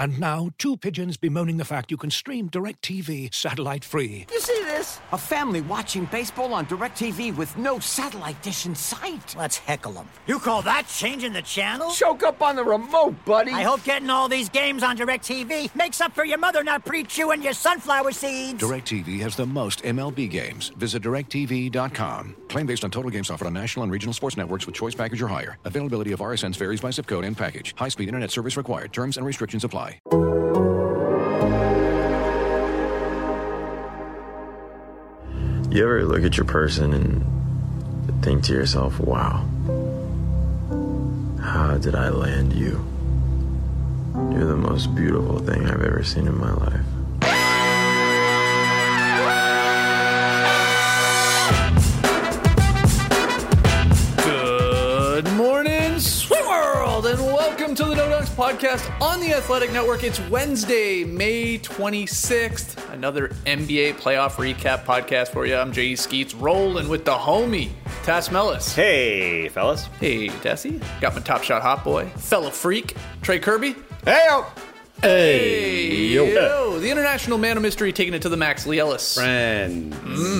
And now, two pigeons bemoaning the fact you can stream DirecTV satellite-free. You see this? A family watching baseball on DirecTV with no satellite dish in sight. Let's heckle them. You call that changing the channel? Choke up on the remote, buddy. I hope getting all these games on DirecTV makes up for your mother not pre-chewing your sunflower seeds. DirecTV has the most MLB games. Visit DirecTV.com. Claim based on total games offered on national and regional sports networks with choice package or higher. Availability of RSNs varies by zip code and package. High-speed internet service required. Terms and restrictions apply. You ever look at your person and think to yourself, wow, how did I land you? You're the most beautiful thing I've ever seen in my life. Good morning, Sweet World, and welcome to the No Dunks Podcast on the Athletic Network. It's Wednesday, May 26th. Another NBA playoff recap podcast for you. I'm J.E. Skeets, rolling with the homie, Tass Mellis. Hey, fellas. Hey, Tassie. Got my Top Shot hot boy, fellow freak, Trey Kirby. Hey-o. Hey, yo. The international man of mystery taking it to the max, Lee Ellis. Friend.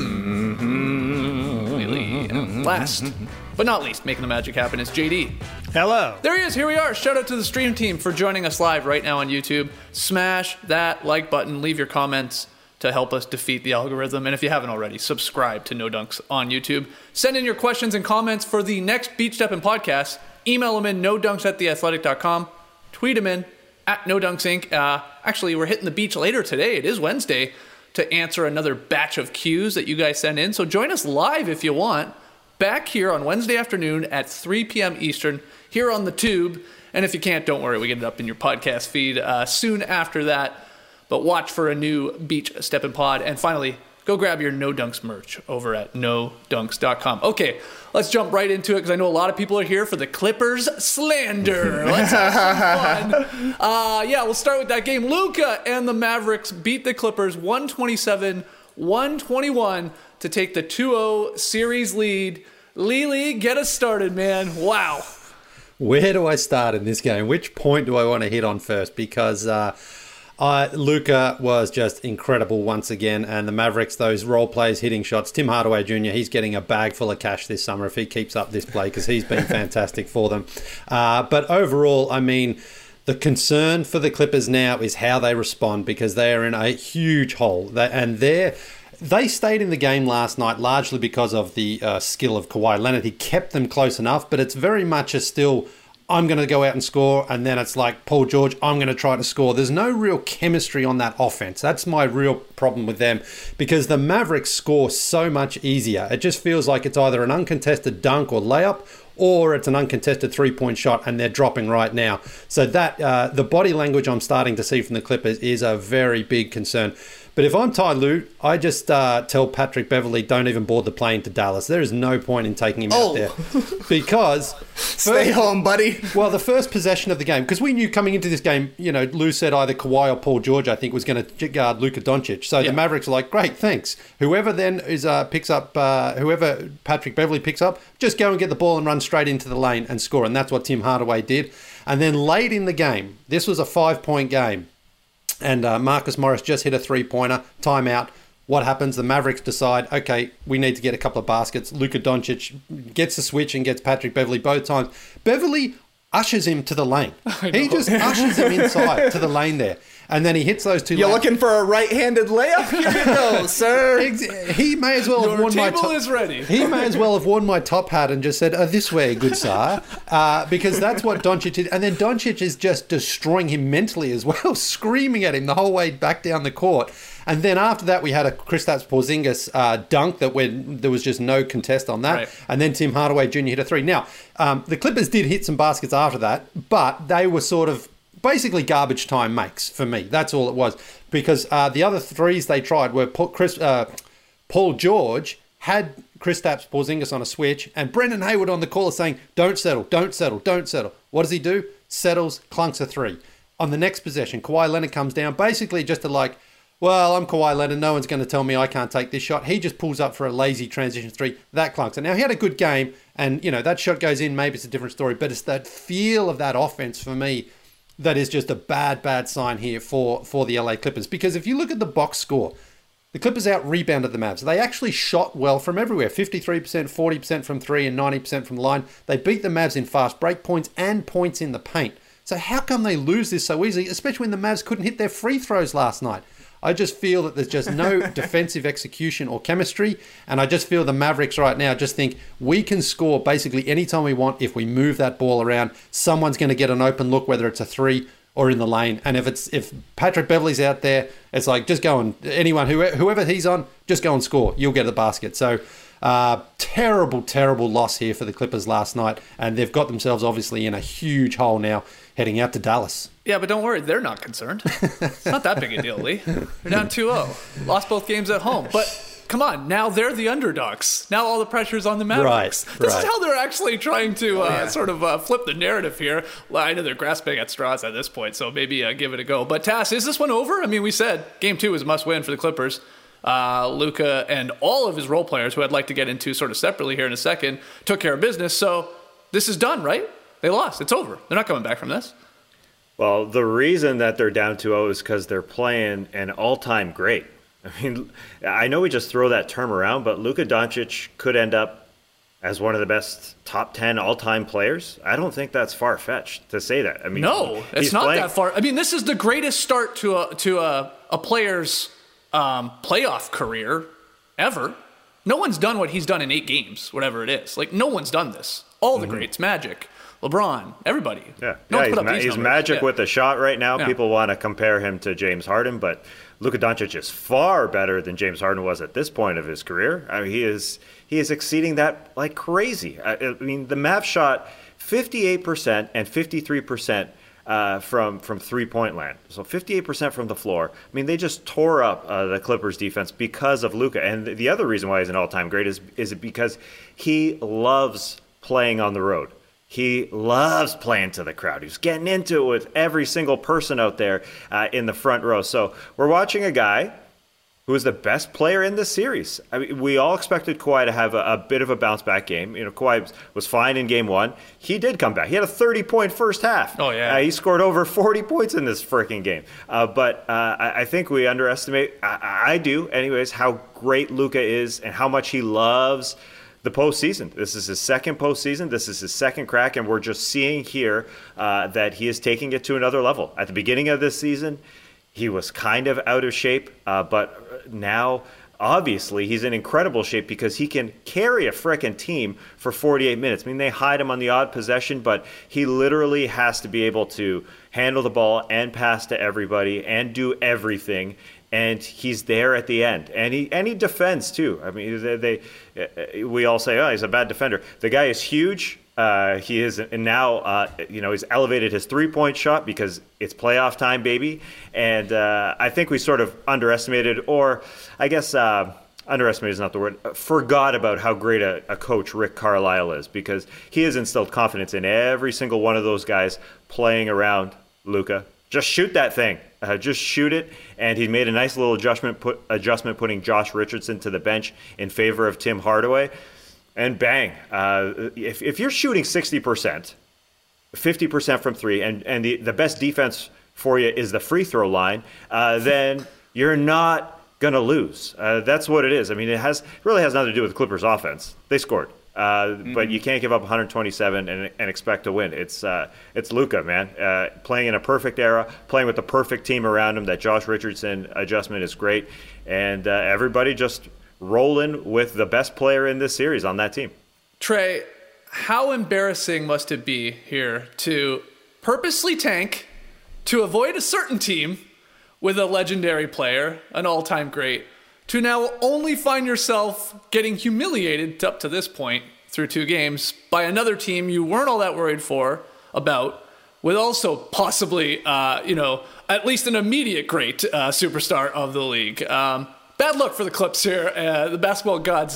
Last, but not least, making the magic happen is JD. Hello. There he is. Here we are. Shout out to the stream team for joining us live right now on YouTube. Smash that like button. Leave your comments to help us defeat the algorithm. And if you haven't already, subscribe to No Dunks on YouTube. Send in your questions and comments for the next Beach Steppin' podcast. Email them in nodunks@theathletic.com. Tweet them in @NoDunksInc. Actually, we're hitting the beach later today. It is Wednesday to answer another batch of cues that you guys send in. So join us live if you want. Back here on Wednesday afternoon at 3 p.m. Eastern, here on the tube. And if you can't, don't worry, we get it up in your podcast feed soon after that. But watch for a new Beach Steppin' Pod. And finally, go grab your No Dunks merch over at nodunks.com. Okay, let's jump right into it because I know a lot of people are here for the Clippers slander. Let's have some fun. We'll start with that game. Luka and the Mavericks beat the Clippers 127-121 to take the 2-0 series lead. Lee, get us started, man. Wow. Where do I start in this game? Which point do I want to hit on first? Because Luka was just incredible once again, and the Mavericks, those role players hitting shots. Tim Hardaway Jr., he's getting a bag full of cash this summer if he keeps up this play because he's been fantastic for them. But overall, I mean, the concern for the Clippers now is how they respond because they are in a huge hole. They stayed in the game last night largely because of the skill of Kawhi Leonard. He kept them close enough, but it's very much a still, I'm going to go out and score, and then it's like, Paul George, I'm going to try to score. There's no real chemistry on that offense. That's my real problem with them because the Mavericks score so much easier. It just feels like it's either an uncontested dunk or layup, or it's an uncontested three-point shot, and they're dropping right now. So that the body language I'm starting to see from the Clippers is a very big concern. But if I'm Ty Lue, I just tell Patrick Beverley, don't even board the plane to Dallas. There is no point in taking him out there. Because... Stay home, buddy. Well, the first possession of the game, because we knew coming into this game, Lue said either Kawhi or Paul George, I think, was going to guard Luka Doncic. So the Mavericks are like, great, thanks. Whoever then is whoever Patrick Beverley picks up, just go and get the ball and run straight into the lane and score. And that's what Tim Hardaway did. And then late in the game, this was a 5-point game. And Marcus Morris just hit a three-pointer, timeout. What happens? The Mavericks decide, okay, we need to get a couple of baskets. Luka Doncic gets the switch and gets Patrick Beverley both times. Beverley ushers him to the lane. He just ushers him inside to the lane there. And then he hits those two. You're looking for a right-handed layup? Here you go, sir. He may as well have worn my top. Is ready. He may as well have worn my top hat and just said, this way, good sire. Because that's what Doncic did. And then Doncic is just destroying him mentally as well, screaming at him the whole way back down the court. And then after that, we had a Kristaps Porzingis dunk that there was just no contest on that. Right. And then Tim Hardaway Jr. hit a three. Now, the Clippers did hit some baskets after that, but they were sort of basically garbage time makes for me. That's all it was. Because the other threes they tried were Paul George had Kristaps Porzingis on a switch and Brendan Hayward on the caller saying, don't settle, don't settle, don't settle. What does he do? Settles, clunks a three. On the next possession, Kawhi Leonard comes down basically just to like, well, I'm Kawhi Leonard. No one's going to tell me I can't take this shot. He just pulls up for a lazy transition three. That clunks. And now he had a good game and, that shot goes in. Maybe it's a different story. But it's that feel of that offense for me that is just a bad sign here for the LA Clippers. Because if you look at the box score, the Clippers out-rebounded the Mavs. They actually shot well from everywhere, 53%, 40% from three, and 90% from the line. They beat the Mavs in fast break points and points in the paint. So how come they lose this so easily, especially when the Mavs couldn't hit their free throws last night? I just feel that there's just no defensive execution or chemistry, and I just feel the Mavericks right now just think we can score basically anytime we want if we move that ball around. Someone's going to get an open look, whether it's a three or in the lane. And if Patrick Beverley's out there, it's like just go and whoever he's on, just go and score. You'll get the basket. So terrible loss here for the Clippers last night, and they've got themselves obviously in a huge hole now heading out to Dallas. Yeah, but don't worry, they're not concerned. It's not that big a deal, Lee. They're down 2-0. Lost both games at home. But come on, now they're the underdogs. Now all the pressure's on the Mavericks. This is how they're actually trying to sort of flip the narrative here. Well, I know they're grasping at straws at this point, so maybe give it a go. But Tass, is this one over? I mean, we said Game 2 was a must-win for the Clippers. Luka and all of his role players, who I'd like to get into sort of separately here in a second, took care of business. So this is done, right? They lost. It's over. They're not coming back from this. Well, the reason that they're down 2-0 is because they're playing an all-time great. I mean, I know we just throw that term around, but Luka Doncic could end up as one of the best top 10 all-time players. I don't think that's far-fetched to say that. I mean, no, it's not that far. I mean, this is the greatest start to a player's playoff career ever. No one's done what he's done in 8 games, whatever it is. Like, no one's done this. All the greats, Magic, LeBron, everybody. He's Magic with a shot right now. Yeah. People want to compare him to James Harden, but Luka Doncic is far better than James Harden was at this point of his career. I mean, he is exceeding that like crazy. I mean, the Mavs shot 58% and 53% from three-point land. So 58% from the floor. I mean, they just tore up the Clippers defense because of Luka. And the other reason why he's an all-time great is because he loves playing on the road. He loves playing to the crowd. He's getting into it with every single person out there in the front row. So we're watching a guy who is the best player in this series. I mean, we all expected Kawhi to have a bit of a bounce-back game. You know, Kawhi was fine in Game 1. He did come back. He had a 30-point first half. Oh, yeah. He scored over 40 points in this freaking game. But I think we underestimate, I do anyways, how great Luka is and how much he loves the postseason. This is his second postseason. This is his second crack, and we're just seeing here that he is taking it to another level. At the beginning of this season, he was kind of out of shape, but now, obviously, he's in incredible shape because he can carry a frickin' team for 48 minutes. I mean, they hide him on the odd possession, but he literally has to be able to handle the ball and pass to everybody and do everything. And he's there at the end, and he defends too. I mean, we all say, oh, he's a bad defender. The guy is huge. He is now, he's elevated his 3-point shot because it's playoff time, baby. And I think we sort of underestimated, or I guess underestimated is not the word, forgot about how great a coach Rick Carlisle is, because he has instilled confidence in every single one of those guys playing around Luka. Just shoot that thing. Just shoot it. And he made a nice little adjustment putting Josh Richardson to the bench in favor of Tim Hardaway. And bang. If you're shooting 60%, 50% from three, and the best defense for you is the free throw line, then you're not going to lose. That's what it is. I mean, it really has nothing to do with the Clippers' offense. They scored. But you can't give up 127 and expect to win. It's Luka, man. Playing in a perfect era, playing with the perfect team around him. That Josh Richardson adjustment is great. And everybody just rolling with the best player in this series on that team. Trey, how embarrassing must it be here to purposely tank to avoid a certain team with a legendary player, an all-time great, to now only find yourself getting humiliated up to this point through 2 games by another team you weren't all that worried about, with also possibly, at least an immediate great superstar of the league. Bad luck for the Clips here. The basketball gods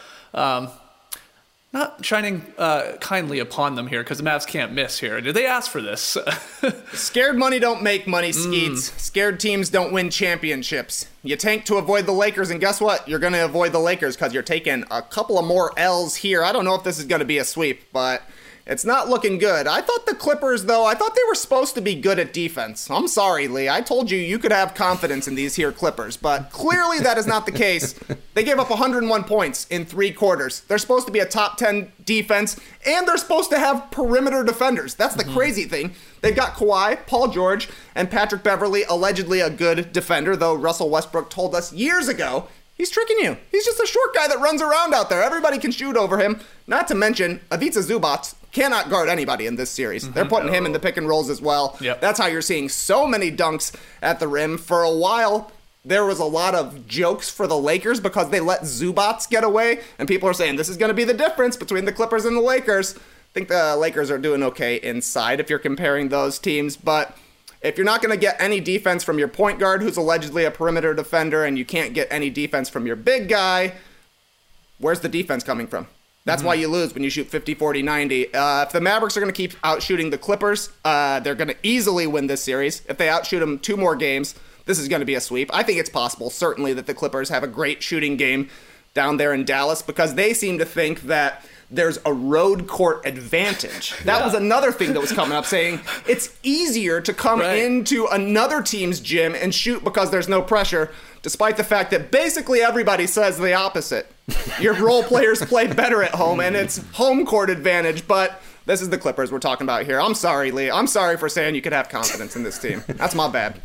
not shining kindly upon them here because the Mavs can't miss here. Did they ask for this? Scared money don't make money, Skeets. Scared teams don't win championships. You tank to avoid the Lakers, and guess what? You're going to avoid the Lakers because you're taking a couple of more L's here. I don't know if this is going to be a sweep, but It's not looking good. I thought the Clippers, though, I thought they were supposed to be good at defense. I'm sorry, Lee. I told you could have confidence in these here Clippers, but clearly that is not the case. They gave up 101 points in 3 quarters. They're supposed to be a top 10 defense, and they're supposed to have perimeter defenders. That's the crazy thing. They've got Kawhi, Paul George, and Patrick Beverley, allegedly a good defender, though Russell Westbrook told us years ago he's tricking you. He's just a short guy that runs around out there. Everybody can shoot over him. Not to mention, Ivica Zubac cannot guard anybody in this series. They're putting him in the pick and rolls as well. Yep. That's how you're seeing so many dunks at the rim. For a while, there was a lot of jokes for the Lakers because they let Zubac get away, and people are saying this is going to be the difference between the Clippers and the Lakers. I think the Lakers are doing okay inside if you're comparing those teams, but if you're not going to get any defense from your point guard, who's allegedly a perimeter defender, and you can't get any defense from your big guy, where's the defense coming from? That's why you lose when you shoot 50, 40, 90. If the Mavericks are going to keep outshooting the Clippers, they're going to easily win this series. If they outshoot them 2 more games, this is going to be a sweep. I think it's possible, certainly, that the Clippers have a great shooting game down there in Dallas because they seem to think that there's a road court advantage. That was another thing that was coming up, saying it's easier to come into another team's gym and shoot because there's no pressure, despite the fact that basically everybody says the opposite. Your role players play better at home, and it's home court advantage, but this is the Clippers we're talking about here. I'm sorry, Lee. I'm sorry for saying you could have confidence in this team. That's my bad.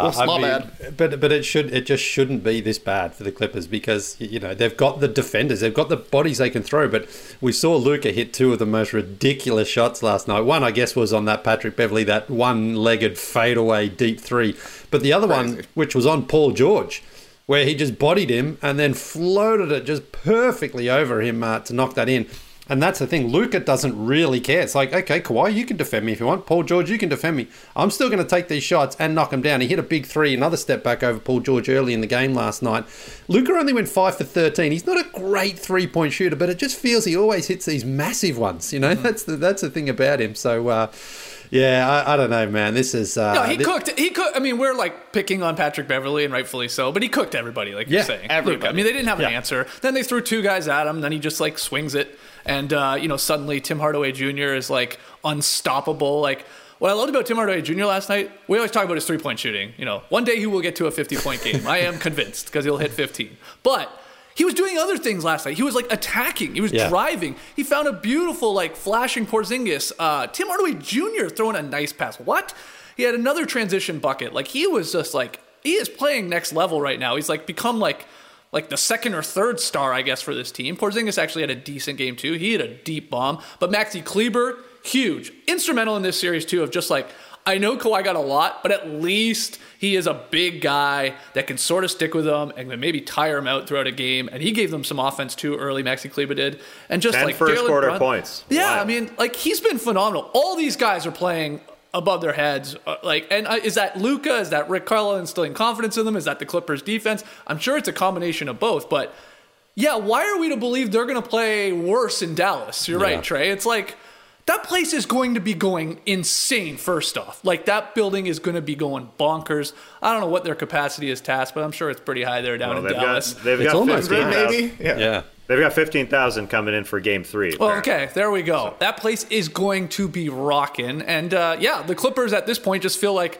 Bad. But it just shouldn't be this bad for the Clippers because they've got the defenders, they've got the bodies they can throw. But we saw Luka hit 2 of the most ridiculous shots last night. One, I guess, was on that Patrick Beverley, that one-legged fadeaway deep 3. But the other one, which was on Paul George, where he just bodied him and then floated it just perfectly over him to knock that in. And that's the thing. Luka doesn't really care. It's like, okay, Kawhi, you can defend me if you want. Paul George, you can defend me. I'm still going to take these shots and knock him down. He hit a big 3, another step back over Paul George early in the game last night. Luka only went 5 for 13. He's not a great 3-point shooter, but it just feels he always hits these massive ones. That's the thing about him. So, yeah, I don't know, man. This is... he cooked. I mean, we're like picking on Patrick Beverley, and rightfully so, but he cooked everybody, like you're saying. Luka. I mean, they didn't have an answer. Then they threw 2 guys at him, then he just like swings it. And, suddenly Tim Hardaway Jr. is like unstoppable. Like, what I loved about Tim Hardaway Jr. last night, we always talk about his 3-point shooting. One day he will get to a 50-point game. I am convinced because he'll hit 15. But he was doing other things last night. He was like attacking. He was driving. He found a beautiful, like, flashing Porzingis. Tim Hardaway Jr. throwing a nice pass. What? He had another transition bucket. Like, he was just like, he is playing next level right now. He's like become like the second or third star, I guess, for this team. Porzingis actually had a decent game, too. He hit a deep bomb. But Maxi Kleber, huge. Instrumental in this series, too, of just like, I know Kawhi got a lot, but at least he is a big guy that can sort of stick with them and maybe tire him out throughout a game. And he gave them some offense, too, early, Maxi Kleber did. And just 10 like first quarter points. Yeah, wow. I mean, like, he's been phenomenal. All these guys are playing above their heads. Is that Luka? Is that Rick Carlisle instilling confidence in them? Is that the Clippers defense? I'm sure it's a combination of both, but yeah, why are we to believe they're going to play worse in Dallas? You're right, Trey. It's like, that place is going to be going insane, first off. Like, that building is going to be going bonkers. I don't know what their capacity is tasked, but I'm sure it's pretty high there down in Dallas. They've got almost 15,000. maybe. Yeah. They've got 15,000 coming in for Game 3. Well, okay, there we go. So that place is going to be rocking. And, the Clippers at this point just feel like,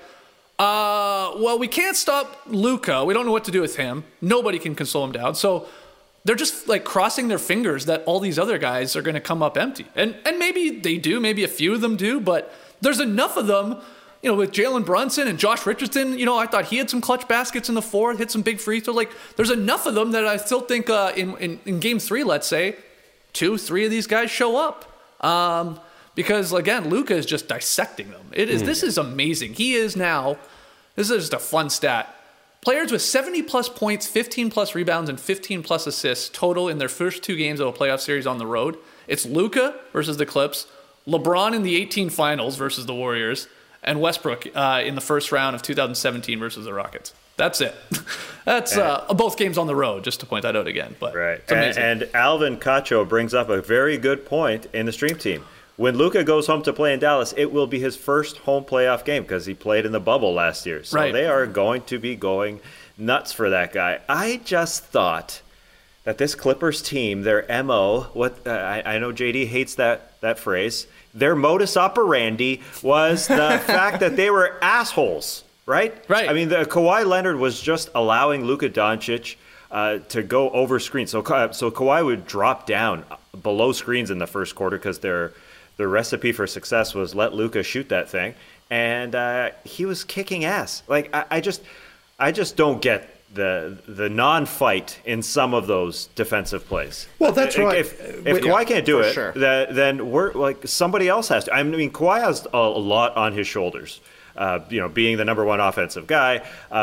we can't stop Luka. We don't know what to do with him. Nobody can console him down. So they're just, like, crossing their fingers that all these other guys are going to come up empty. And maybe they do. Maybe a few of them do. But there's enough of them, with Jalen Brunson and Josh Richardson. I thought he had some clutch baskets in the 4th, hit some big free throws. Like, there's enough of them that I still think in Game 3, let's say, 2-3 of these guys show up. Because, again, Luka is just dissecting them. This is amazing. He is now, this is just a fun stat. Players with 70-plus points, 15-plus rebounds, and 15-plus assists total in their first 2 games of a playoff series on the road. It's Luka versus the Clips, LeBron in the 18 finals versus the Warriors, and Westbrook in the first round of 2017 versus the Rockets. That's it. That's both games on the road, just to point that out again. But right. It's amazing. And Alvin Cacho brings up a very good point in the stream team. When Luka goes home to play in Dallas, it will be his first home playoff game because he played in the bubble last year. So they are going to be going nuts for that guy. I just thought that this Clippers team, their MO, I know JD hates that phrase, their modus operandi was the fact that they were assholes, right? Right. I mean, Kawhi Leonard was just allowing Luka Doncic to go over screens. So Kawhi would drop down below screens in the first quarter because their recipe for success was let Luka shoot that thing. And he was kicking ass. Like, I just don't get the non-fight in some of those defensive plays. Well, that's right. If Kawhi can't do it, sure. then we're like somebody else has to. I mean, Kawhi has a lot on his shoulders. Being the number one offensive guy,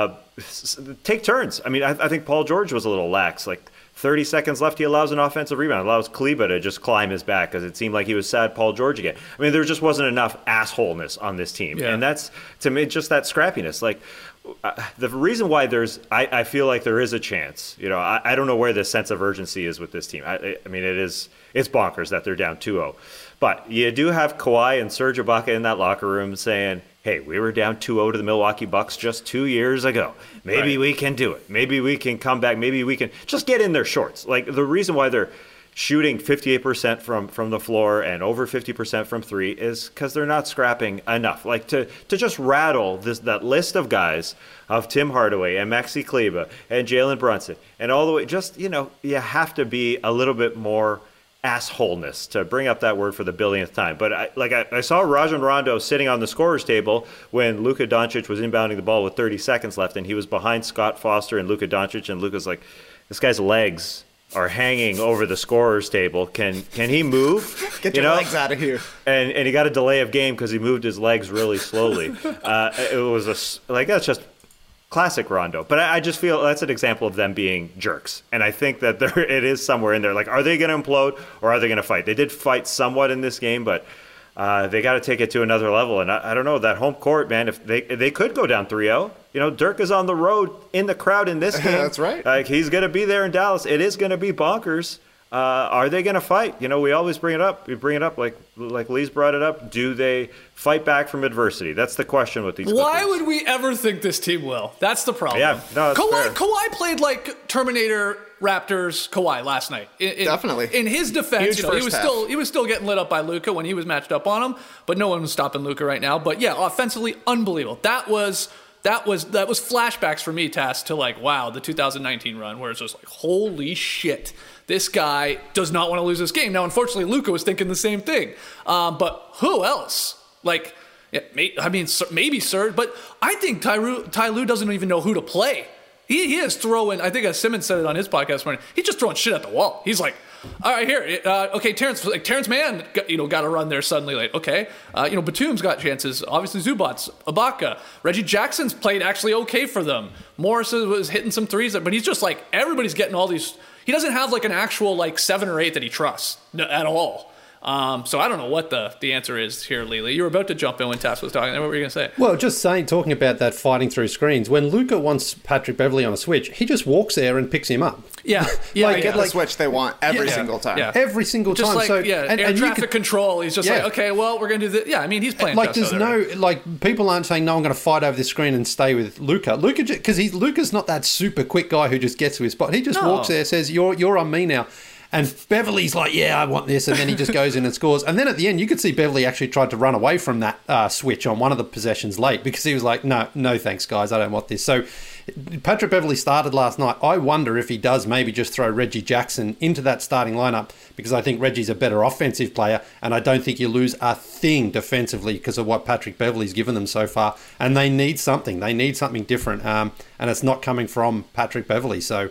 take turns. I mean, I think Paul George was a little lax. Like 30 seconds left, he allows an offensive rebound, allows Kleba to just climb his back because it seemed like he was sad Paul George again. I mean, there just wasn't enough assholeness on this team, and that's to me just that scrappiness. Like. The reason why I feel like there is a chance, I don't know where the sense of urgency is with this team. I mean, it's bonkers that they're down 2-0. But you do have Kawhi and Serge Ibaka in that locker room saying, hey, we were down 2-0 to the Milwaukee Bucks just 2 years ago. Maybe we can do it. Maybe we can come back. Maybe we can just get in their shorts. Like the reason why they're shooting 58% from the floor and over 50% from three is because they're not scrapping enough. Like to just rattle that list of guys of Tim Hardaway and Maxi Kleber and Jalen Brunson and all the way, just, you have to be a little bit more assholeness, to bring up that word for the billionth time. But I saw Rajon Rondo sitting on the scorer's table when Luka Doncic was inbounding the ball with 30 seconds left, and he was behind Scott Foster and Luka Doncic, and Luka's like, this guy's legs are hanging over the scorer's table. Can he move? Get your legs out of here. And he got a delay of game because he moved his legs really slowly. It was that's just classic Rondo. But I just feel that's an example of them being jerks. And I think that it is somewhere in there. Like, are they going to implode or are they going to fight? They did fight somewhat in this game, but they got to take it to another level. And I don't know, that home court, man, if they could go down 3-0. Dirk is on the road in the crowd in this game. That's right. Like, he's going to be there in Dallas. It is going to be bonkers. Are they going to fight? We always bring it up. We bring it up like Lee's brought it up. Do they fight back from adversity? That's the question with these Clippers. Why would we ever think this team will? That's the problem. Yeah, no, Kawhi played like Terminator Raptors Kawhi last night. Definitely. In his defense, Huge he was still getting lit up by Luka when he was matched up on him, but no one was stopping Luka right now. But yeah, offensively unbelievable. That was flashbacks for me, Tass, to like, wow, the 2019 run, where it's just like, holy shit, this guy does not want to lose this game. Now, unfortunately, Luka was thinking the same thing. But who else? Like, maybe Serge, but I think Ty Lue doesn't even know who to play. He is throwing, I think as Simmons said it on his podcast this morning, he's just throwing shit at the wall. He's like, all right, here, okay, Terrence Mann, got a run there suddenly. Like, okay, Batum's got chances. Obviously, Zubats, Ibaka, Reggie Jackson's played actually okay for them. Morris was hitting some threes, but he's just like, everybody's getting all these. He doesn't have like an actual like 7 or 8 that he trusts at all. So I don't know what the answer is here, Lily. You were about to jump in when Tass was talking. What were you going to say? Well, just talking about that fighting through screens. When Luka wants Patrick Beverley on a switch, he just walks there and picks him up. Yeah. Get the switch they want every single time. Yeah. Every single just time. Like, so, and traffic control. He's just like, okay, well, we're going to do this. Yeah, I mean, he's playing. Like, there's people aren't saying, no, I'm going to fight over this screen and stay with Luka. Because Luka's not that super quick guy who just gets to his spot. He just walks there, says, you're on me now. And Beverly's like, yeah, I want this. And then he just goes in and scores. And then at the end, you could see Beverly actually tried to run away from that switch on one of the possessions late because he was like, no thanks, guys. I don't want this. So Patrick Beverly started last night. I wonder if he does maybe just throw Reggie Jackson into that starting lineup because I think Reggie's a better offensive player. And I don't think you lose a thing defensively because of what Patrick Beverly's given them so far. And they need something. They need something different. And it's not coming from Patrick Beverly. So...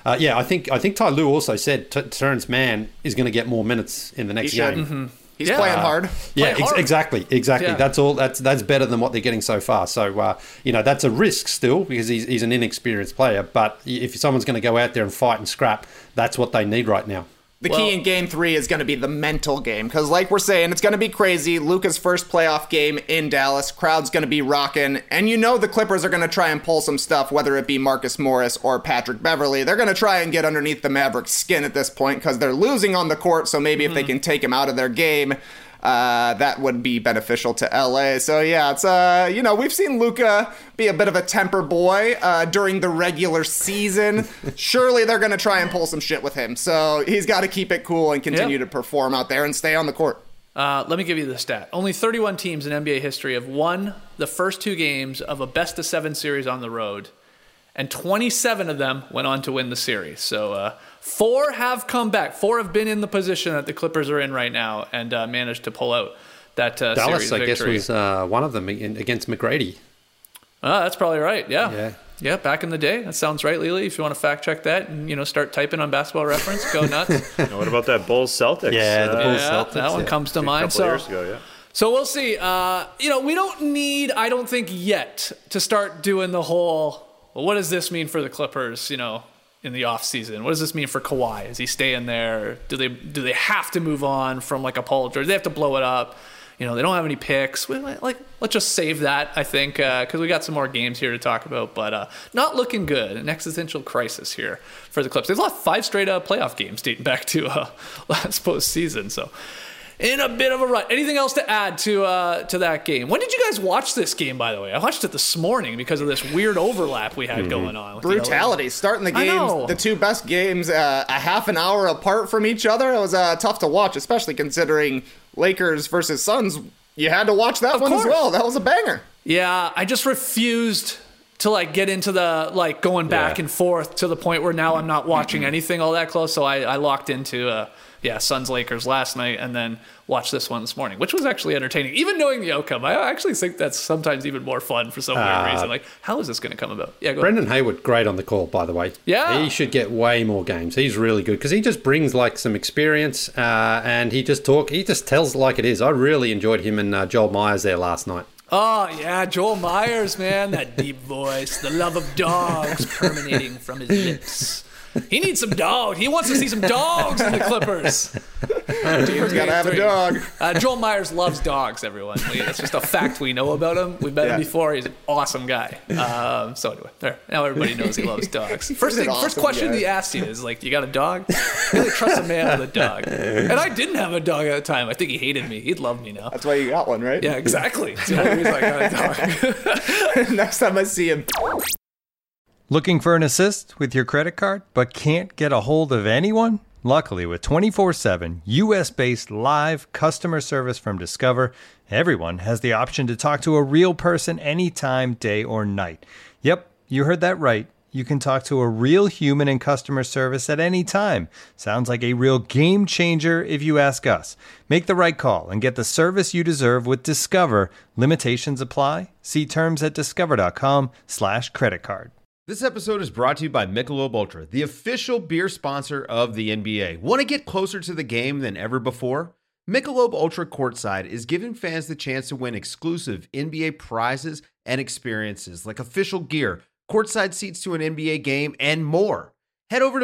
I think Ty Lue also said Terrence Mann is going to get more minutes in the next game. Mm-hmm. He's playing hard. Exactly. Yeah. That's all. That's better than what they're getting so far. So that's a risk still because he's an inexperienced player. But if someone's going to go out there and fight and scrap, that's what they need right now. The key in Game 3 is going to be the mental game. Because like we're saying, it's going to be crazy. Luka's first playoff game in Dallas. Crowd's going to be rocking. And the Clippers are going to try and pull some stuff, whether it be Marcus Morris or Patrick Beverly. They're going to try and get underneath the Mavericks' skin at this point because they're losing on the court. So maybe if they can take him out of their game, that would be beneficial to LA. So yeah, it's we've seen Luka be a bit of a temper boy during the regular season. Surely they're going to try and pull some shit with him. So he's got to keep it cool and continue to perform out there and stay on the court. Let me give you the stat. Only 31 teams in NBA history have won the first 2 games of a best-of-7 series on the road, and 27 of them went on to win the series. So 4 have come back. 4 have been in the position that the Clippers are in right now and managed to pull out that series victory. Dallas, I guess, was one of them against McGrady. That's probably right, yeah. Yeah, back in the day. That sounds right, Lily. If you want to fact check that and start typing on Basketball Reference, go nuts. What about that Bulls Celtics? Yeah, the Bulls Celtics. That one comes to mind. A couple years ago, yeah. So we'll see. We don't need, I don't think yet, to start doing the whole, well, what does this mean for the Clippers, in the offseason? What does this mean for Kawhi? Is he staying there? Do they have to move on from like a Paul George? Do they have to blow it up? They don't have any picks. Let's just save that, I think, because we got some more games here to talk about. But not looking good. An existential crisis here for the Clips. They've lost 5 straight playoff games dating back to last postseason. So in a bit of a rut. Anything else to add to that game? When did you guys watch this game, by the way? I watched it this morning because of this weird overlap we had going on. Brutality. Starting the games, the 2 best games, a half an hour apart from each other. It was tough to watch, especially considering Lakers versus Suns. You had to watch that one as well. That was a banger. Yeah, I just refused to get into the going back and forth to the point where now I'm not watching anything all that close. So I locked into Suns Lakers last night and then watched this one this morning, which was actually entertaining. Even knowing the outcome, I actually think that's sometimes even more fun for some weird reason. How is this going to come about? Yeah, go Brendan Hayward, great on the call, by the way. Yeah. He should get way more games. He's really good because he just brings some experience and he just tells it like it is. I really enjoyed him and Joel Myers there last night. Oh, yeah, Joel Myers, man. That deep voice, the love of dogs permeating from his lips. He needs some dogs. He wants to see some dogs in the Clippers. Team's got to have a dog. Joel Myers loves dogs, everyone. That's just a fact we know about him. We've met him before. He's an awesome guy. So anyway, there. Now everybody knows he loves dogs. First question he asked you is you got a dog? Really trust a man with a dog. And I didn't have a dog at the time. I think he hated me. He'd love me now. That's why you got one, right? Yeah, exactly. It's the only reason I got a dog. Next time I see him. Looking for an assist with your credit card, but can't get a hold of anyone? Luckily, with 24/7 U.S.-based live customer service from Discover, everyone has the option to talk to a real person anytime, day or night. Yep, you heard that right. You can talk to a real human in customer service at any time. Sounds like a real game changer if you ask us. Make the right call and get the service you deserve with Discover. Limitations apply. See terms at discover.com/creditcard. This episode is brought to you by Michelob Ultra, the official beer sponsor of the NBA. Want to get closer to the game than ever before? Michelob Ultra Courtside is giving fans the chance to win exclusive NBA prizes and experiences like official gear, courtside seats to an NBA game, and more. Head over to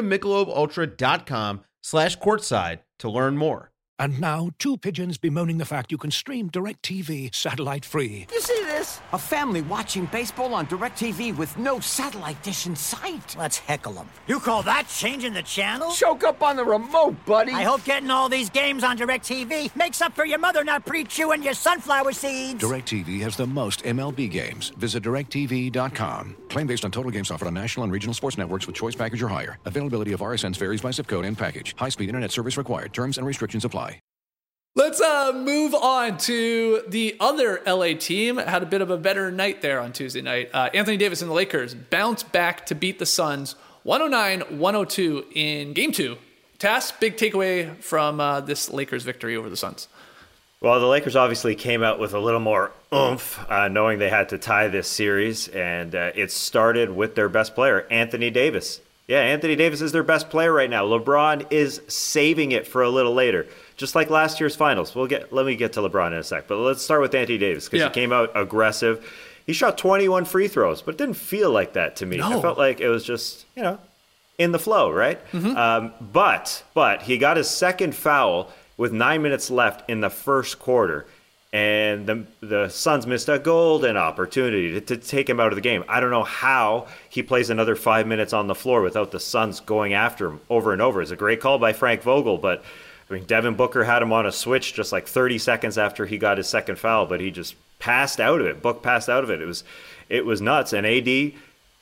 MichelobUltra.com/courtside to learn more. And now, 2 pigeons bemoaning the fact you can stream DirecTV satellite-free. You see this? A family watching baseball on DirecTV with no satellite dish in sight. Let's heckle them. You call that changing the channel? Choke up on the remote, buddy. I hope getting all these games on DirecTV makes up for your mother not pre-chewing your sunflower seeds. DirecTV has the most MLB games. Visit DirecTV.com. Claim based on total games offered on national and regional sports networks with choice package or higher. Availability of RSNs varies by zip code and package. High-speed internet service required. Terms and restrictions apply. Let's move on to the other LA team. Had a bit of a better night there on Tuesday night. Anthony Davis and the Lakers bounced back to beat the Suns 109-102 in Game 2. Tass, big takeaway from this Lakers victory over the Suns. Well, the Lakers obviously came out with a little more oomph, knowing they had to tie this series, and it started with their best player, Anthony Davis. Yeah, Anthony Davis is their best player right now. LeBron is saving it for a little later. Just like last year's finals. Let me get to LeBron in a sec. But let's start with Anthony Davis because he came out aggressive. He shot 21 free throws, but it didn't feel like that to me. No. I felt like it was just, in the flow, right? Mm-hmm. But he got his second foul with 9 minutes left in the first quarter. And the Suns missed a golden opportunity to take him out of the game. I don't know how he plays another 5 minutes on the floor without the Suns going after him over and over. It's a great call by Frank Vogel, but Devin Booker had him on a switch just like 30 seconds after he got his second foul, but he just passed out of it. Book passed out of it. It was nuts. And AD,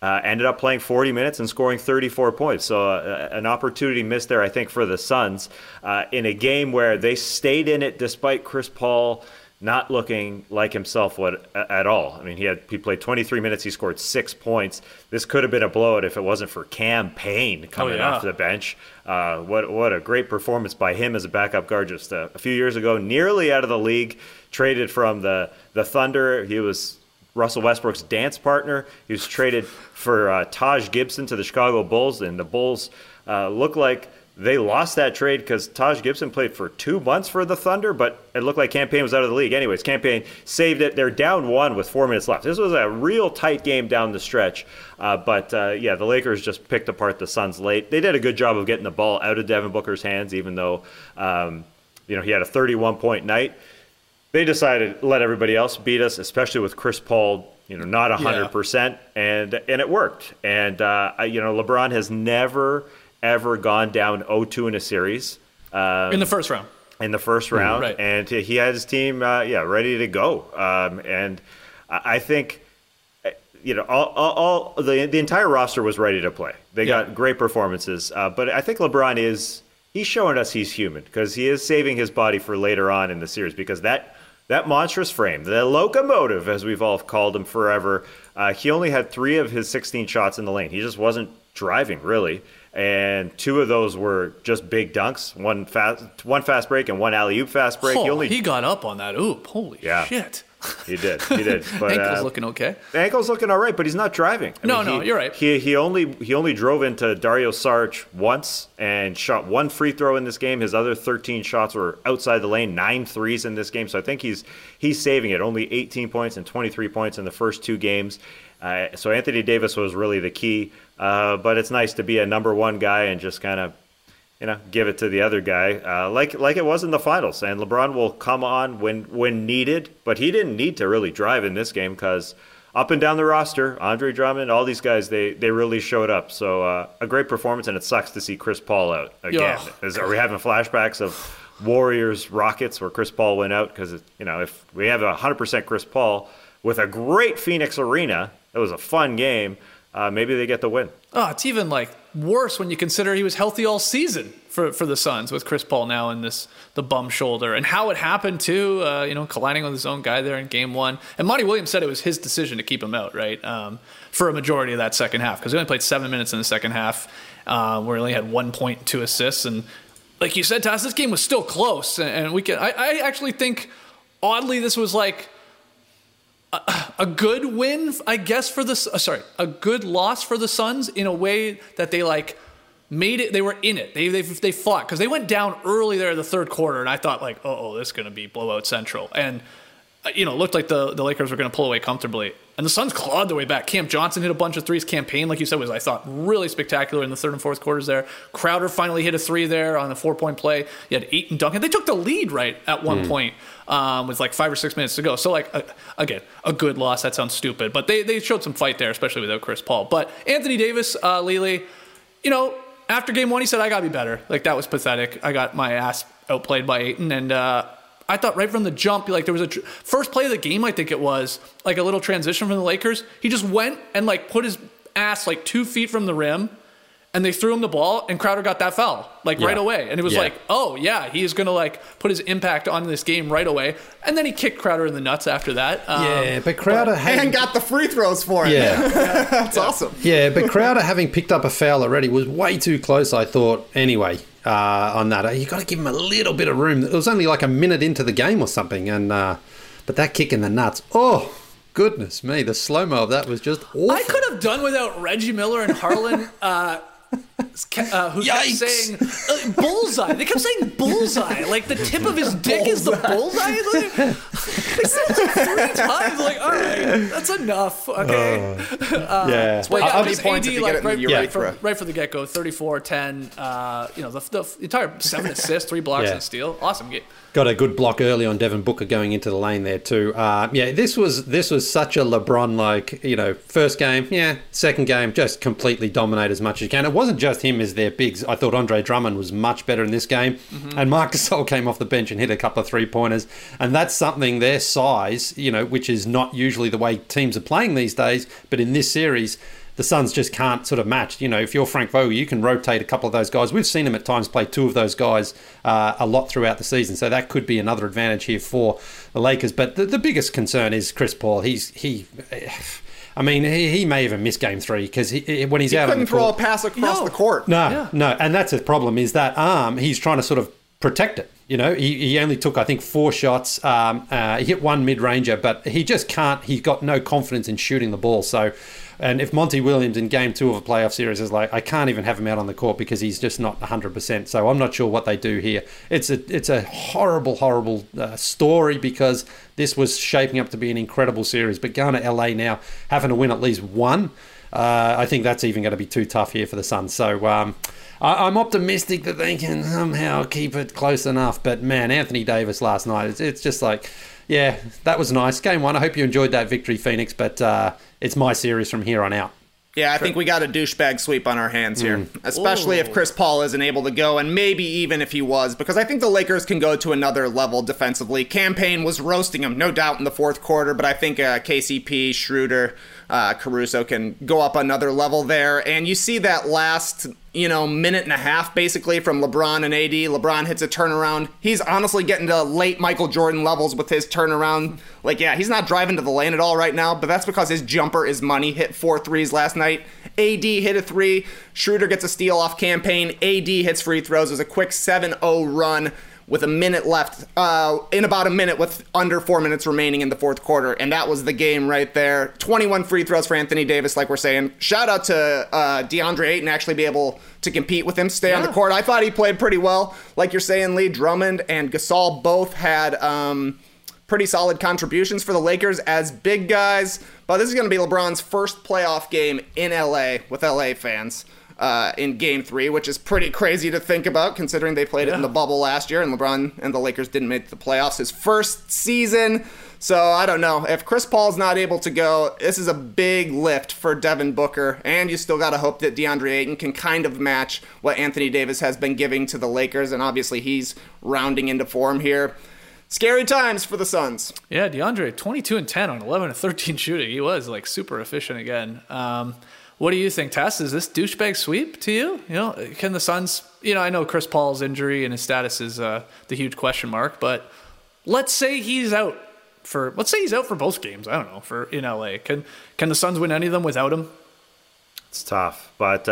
ended up playing 40 minutes and scoring 34 points. So an opportunity missed there, I think, for the Suns in a game where they stayed in it despite Chris Paul not looking like himself at all. I mean, he played 23 minutes. He scored 6 points. This could have been a blowout if it wasn't for Cam Payne coming off the bench. What a great performance by him as a backup guard just a few years ago. Nearly out of the league, traded from the Thunder. He was Russell Westbrook's dance partner. He was traded for Taj Gibson to the Chicago Bulls, and the Bulls look like they lost that trade because Taj Gibson played for 2 months for the Thunder, but it looked like Cam Payne was out of the league. Anyways, Cam Payne saved it. They're down 1 with 4 minutes left. This was a real tight game down the stretch. But the Lakers just picked apart the Suns late. They did a good job of getting the ball out of Devin Booker's hands, even though he had a 31-point night. They decided to let everybody else beat us, especially with Chris Paul, not 100%, and it worked. And LeBron has never ever gone down 0-2 in a series. In the first round. Right. And he had his team, ready to go. And I think, all the entire roster was ready to play. They got great performances. But I think LeBron he's showing us he's human because he is saving his body for later on in the series because that monstrous frame, the locomotive, as we've all called him forever, he only had 3 of his 16 shots in the lane. He just wasn't driving, really. And 2 of those were just big dunks, one fast break and one alley-oop fast break. He got up on that oop. Holy shit. He did. But ankle's looking okay. The ankle's looking all right, but he's not driving. You're right. He only drove into Dario Saric once and shot 1 free throw in this game. His other 13 shots were outside the lane, 9 threes in this game. So I think he's saving it. Only 18 points and 23 points in the first 2 games. So Anthony Davis was really the key. But it's nice to be a number 1 guy and just kind of, give it to the other guy, like it was in the finals. And LeBron will come on when needed, but he didn't need to really drive in this game because up and down the roster, Andre Drummond, all these guys, they really showed up. So a great performance, and it sucks to see Chris Paul out again. Are we having flashbacks of Warriors Rockets where Chris Paul went out? Because if we have 100% Chris Paul with a great Phoenix arena, it was a fun game. Maybe they get the win. Oh, it's even worse when you consider he was healthy all season for the Suns with Chris Paul now in the bum shoulder and how it happened too. Colliding with his own guy there in Game 1. And Monty Williams said it was his decision to keep him out, right? For a majority of that second half because he only played 7 minutes in the second half, where he only had 1 point and 2 assists. And like you said, Tass, this game was still close. And I actually think oddly this was a good win, I guess, a good loss for the Suns in a way that they made it. They were in it. They fought because they went down early there in the third quarter, and I thought this is going to be blowout central. And it looked like the Lakers were going to pull away comfortably. And the Suns clawed their way back. Cam Johnson hit a bunch of threes. Cam Payne, like you said, was, I thought, really spectacular in the third and fourth quarters there. Crowder finally hit a 3 there on a 4-point play. You had Ayton Duncan. They took the lead right at one point with 5 or 6 minutes to go. So, again, a good loss. That sounds stupid. But they showed some fight there, especially without Chris Paul. But Anthony Davis, Lily, after Game 1, he said, I got to be better. That was pathetic. I got my ass outplayed by Ayton. And I thought right from the jump, there was a first play of the game, I think it was, a little transition from the Lakers. He just went and put his ass 2 feet from the rim, and they threw him the ball, and Crowder got that foul right away. And it was he is going to put his impact on this game right away. And then he kicked Crowder in the nuts after that. But Crowder and got the free throws for him. Yeah, that's awesome. Yeah, but Crowder having picked up a foul already was way too close, I thought. Anyway. On that, you got to give him a little bit of room. It was only a minute into the game or something, and but that kick in the nuts, oh goodness me, the slow mo of that was just awful. I could have done without Reggie Miller and Harlan, who kept saying bullseye. They kept saying bullseye, the tip of his dick is the bullseye. They said it 3 times. All right, that's enough. Okay. How many points did you get right from the get go? 34-10. The entire 7 assists, 3 blocks, and a steal. Awesome game. Got a good block early on Devin Booker going into the lane there too. This was such a LeBron first game, second game, just completely dominate as much as you can. It wasn't just him as their bigs. I thought Andre Drummond was much better in this game, and Marc Gasol came off the bench and hit a couple of 3-pointers, and that's something, their size, which is not usually the way teams are playing these days, but in this series, the Suns just can't sort of match. If you're Frank Vogel, you can rotate a couple of those guys. We've seen him at times play two of those guys a lot throughout the season, so that could be another advantage here for the Lakers. But the biggest concern is Chris Paul. He may even miss Game 3 because when he's out on the court, couldn't throw a pass across the court. No, and that's the problem. Is that arm? He's trying to sort of protect it. He only took, I think, 4 shots. He hit one mid-ranger, but he just can't. He's got no confidence in shooting the ball. So, and if Monty Williams in Game 2 of a playoff series is like, I can't even have him out on the court because he's just not 100%. So I'm not sure what they do here. It's a horrible, horrible story because this was shaping up to be an incredible series. But going to LA now, having to win at least one, I think that's even going to be too tough here for the Suns. So I'm optimistic that they can somehow keep it close enough. But man, Anthony Davis last night, it's just like, yeah, that was nice. Game 1, I hope you enjoyed that victory, Phoenix, but it's my series from here on out. Yeah, I think we got a douchebag sweep on our hands here, especially if Chris Paul isn't able to go, and maybe even if he was, because I think the Lakers can go to another level defensively. Campaign was roasting him, no doubt, in the fourth quarter, but I think KCP, Schroeder, Caruso can go up another level there, and you see that last minute and a half basically from LeBron and AD. LeBron hits a turnaround. He's honestly getting to late Michael Jordan levels with his turnaround. He's not driving to the lane at all right now, but that's because his jumper is money. Hit 4 threes last night. AD hit a 3. Schroeder gets a steal off Campaign. AD hits free throws. There's a quick 7-0 run with a minute left, in about a minute with under 4 minutes remaining in the fourth quarter. And that was the game right there. 21 free throws for Anthony Davis, like we're saying. Shout out to DeAndre Ayton, actually be able to compete with him, stay on the court. I thought he played pretty well. Like you're saying, Lee, Drummond and Gasol both had pretty solid contributions for the Lakers as big guys. But this is going to be LeBron's first playoff game in LA with LA fans. In Game 3, which is pretty crazy to think about considering they played it in the bubble last year and LeBron and the Lakers didn't make the playoffs his first season. So I don't know. If Chris Paul's not able to go, this is a big lift for Devin Booker, and you still got to hope that DeAndre Ayton can kind of match what Anthony Davis has been giving to the Lakers, and obviously he's rounding into form here. Scary times for the Suns. Yeah, DeAndre, 22 and 10 on 11 of 13 shooting. He was super efficient again. What do you think, Tess? Is this douchebag sweep to you? Can the Suns, I know Chris Paul's injury and his status is the huge question mark, but let's say he's out for both games. I don't know, in LA. Can the Suns win any of them without him? It's tough, but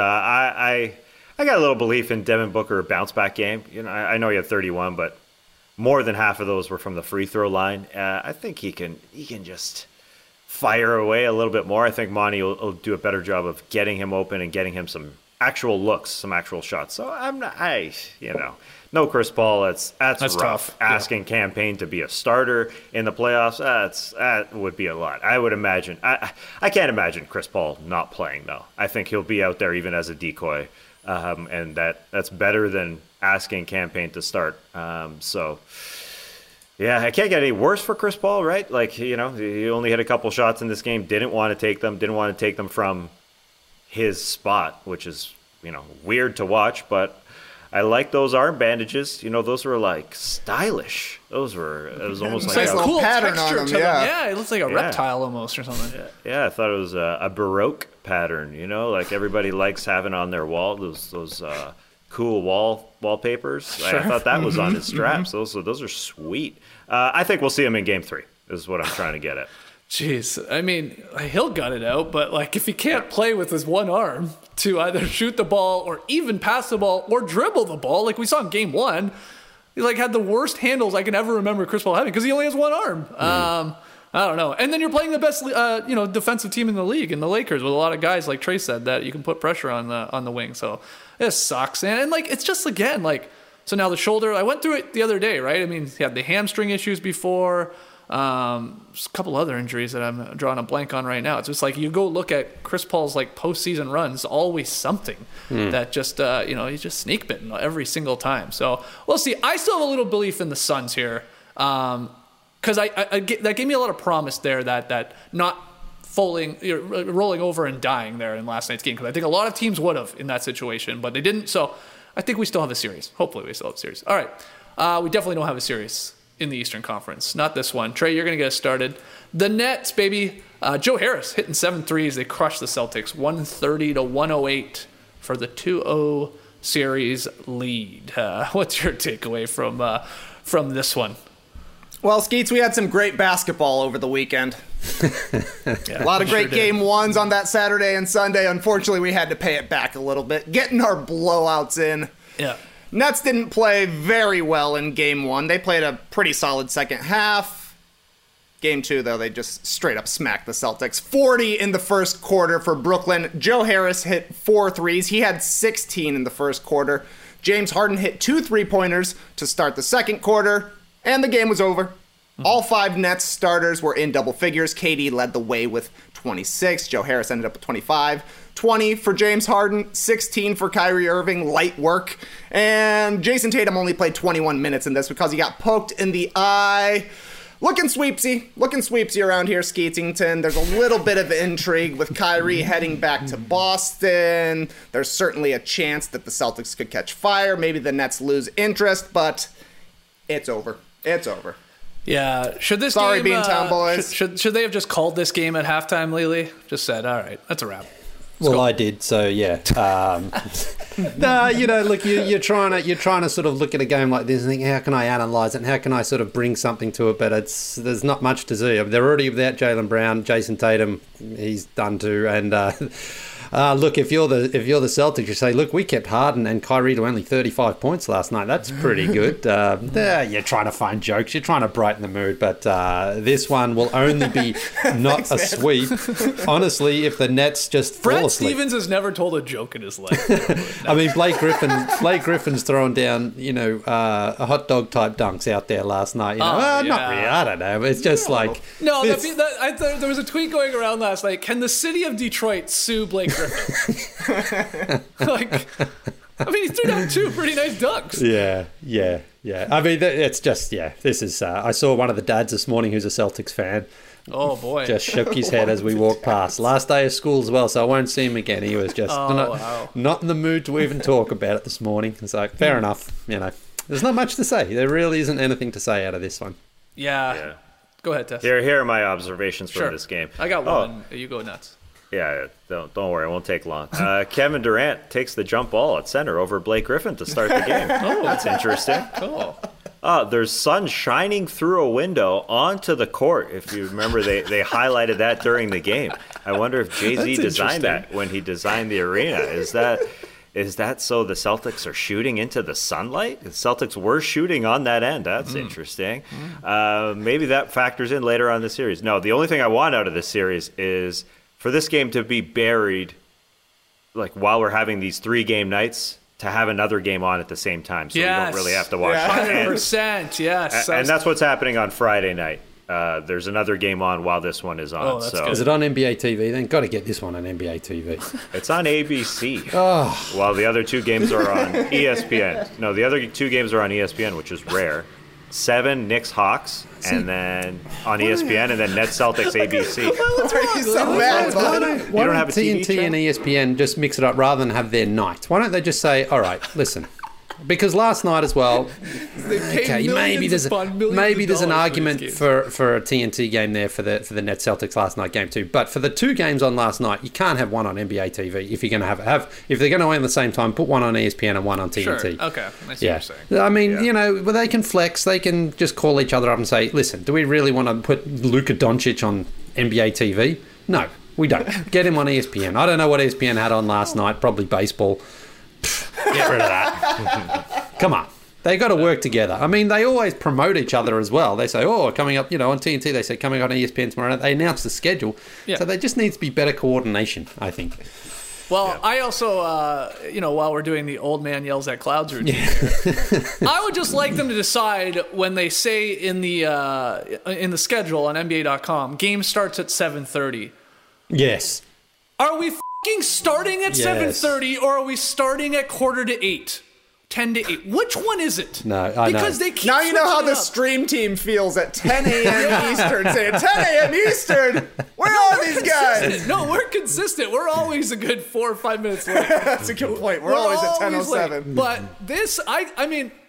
I got a little belief in Devin Booker bounce back game. I know he had 31, but more than half of those were from the free throw line. I think he can just fire away a little bit more. I think Monty will do a better job of getting him open and getting him some actual looks, some actual shots. So no Chris Paul. That's rough. Tough. Asking Campaign to be a starter in the playoffs, that would be a lot. I would imagine. I can't imagine Chris Paul not playing though. I think he'll be out there even as a decoy, and that's better than asking Campaign to start. Yeah, I can't get any worse for Chris Paul, right? He only hit a couple shots in this game, didn't want to take them from his spot, which is, weird to watch, but I like those arm bandages. Those were stylish. It was almost like a cool pattern on them. Yeah, it looks like a reptile almost or something. Yeah, I thought it was a Baroque pattern, everybody likes having on their wall, those cool wallpapers. Sure. I thought that was on his straps. Those are sweet. I think we'll see him in Game 3 is what I'm trying to get at. Jeez, he'll gut it out, but if he can't play with his one arm to either shoot the ball or even pass the ball or dribble the ball, like we saw in Game 1, he had the worst handles I can ever remember Chris Paul having because he only has one arm. I don't know. And then you're playing the best, defensive team in the league, in the Lakers, with a lot of guys like Trey said that you can put pressure on the wing. So it sucks, and it's just again so now the shoulder. I went through it the other day, right? He had the hamstring issues before. A couple other injuries that I'm drawing a blank on right now. It's just you go look at Chris Paul's postseason runs, always something that just he's just snake bitten every single time. So we'll see. I still have a little belief in the Suns here. Because that gave me a lot of promise there that not rolling over and dying there in last night's game. Because I think a lot of teams would have in that situation, but they didn't. So I think we still have a series. Hopefully we still have a series. All right. We definitely don't have a series in the Eastern Conference. Not this one. Trey, you're going to get us started. The Nets, baby. Joe Harris hitting 7 threes. They crushed the Celtics 130-108 for the 2-0 series lead. What's your takeaway from this one? Well, Skeets, we had some great basketball over the weekend. A lot of great game ones on that Saturday and Sunday. Unfortunately, we had to pay it back a little bit, getting our blowouts in. Yeah. Nets didn't play very well in game one. They played a pretty solid second half. Game two, though, they just straight up smacked the Celtics. 40 in the first quarter for Brooklyn. Joe Harris hit 4 threes. He had 16 in the first quarter. James Harden hit 2 3-pointers to start the second quarter. And the game was over. All 5 Nets starters were in double figures. KD led the way with 26. Joe Harris ended up with 25. 20 for James Harden. 16 for Kyrie Irving. Light work. And Jason Tatum only played 21 minutes in this because he got poked in the eye. Looking sweepsy around here, Skeetington. There's a little bit of intrigue with Kyrie heading back to Boston. There's certainly a chance that the Celtics could catch fire. Maybe the Nets lose interest, but it's over. It's over. Yeah. Should this Sorry, game, Beantown boys. Should they have just called this game at halftime, Lily? Just said, all right, that's a wrap. Well, I did, so yeah. No, look, you're trying to sort of look at a game like this and think, how can I analyze it? And how can I sort of bring something to it? But there's not much to see. They're already without Jaylen Brown, Jason Tatum. He's done too, and. Look, if you're the Celtics, you say, look, we kept Harden and Kyrie to only 35 points last night. That's pretty good. You're trying to find jokes. You're trying to brighten the mood. But this one will only be not a sweep. Honestly, if the Nets just fall asleep. Brad Stevens has never told a joke in his life. I mean, Blake Griffin's throwing down, a hot dog type dunks out there last night. Not really. I don't know. It's just like... No, there was a tweet going around last night. Can the city of Detroit sue Blake Griffin? He threw down 2 pretty nice dunks. Yeah. I mean, it's just, this is... I saw one of the dads this morning who's a Celtics fan. Oh, boy. Just shook his head as we walked past. Last day of school as well, so I won't see him again. He was just not in the mood to even talk about it this morning. It's like, fair enough, There's not much to say. There really isn't anything to say out of this one. Yeah. Go ahead, Tess. Here are my observations from this game. I got one. You go nuts. Yeah, don't worry, it won't take long. Kevin Durant takes the jump ball at center over Blake Griffin to start the game. That's interesting. Cool. There's sun shining through a window onto the court. If you remember, they highlighted that during the game. I wonder if Jay-Z designed that when he designed the arena. Is that so the Celtics are shooting into the sunlight? The Celtics were shooting on that end. That's interesting. Maybe that factors in later on in the series. No, the only thing I want out of this series is for this game to be buried, like while we're having these 3-game nights, to have another game on at the same time, so we don't really have to watch it. 100%, yes. And that's what's happening on Friday night. There's another game on while this one is on. Oh, that's good. Is it on NBA TV then? Got to get this one on NBA TV. It's on ABC. While the other 2 games are on ESPN. No, the other 2 games are on ESPN, which is rare. 7 Knicks Hawks, and then on ESPN, and then Nets Celtics ABC. Why don't TNT and ESPN just mix it up rather than have their night? Why don't they just say, all right, listen, because last night as well, okay, maybe there's an argument for a TNT game there for the Nets Celtics last night game too. But for the 2 games on last night, you can't have one on NBA TV if you're going to have if they're going to win at the same time. Put one on ESPN and one on TNT. Sure. Okay, I see what you're saying. I mean, they can flex. They can just call each other up and say, "Listen, do we really want to put Luka Doncic on NBA TV? No, we don't. Get him on ESPN." I don't know what ESPN had on last night. Probably baseball. Get rid of that. Come on. They got to work together. I mean, they always promote each other as well. They say, coming up, on TNT, they say coming on ESPN tomorrow night. They announce the schedule. Yeah. So there just needs to be better coordination, I think. Well, I also, while we're doing the old man yells at clouds routine here, I would just like them to decide when they say in the schedule on NBA.com, game starts at 7:30. Yes. Are we starting at 7:30 or are we starting at 7:45? 10 to 8. Which one is it? No, I because know. They keep now you know how the stream team feels at 10 a.m. Eastern. Saying 10 a.m. Eastern. Where are these guys? No, we're consistent. We're always a good 4 or 5 minutes late. That's a good point. We're always at 10:07. But this, I mean,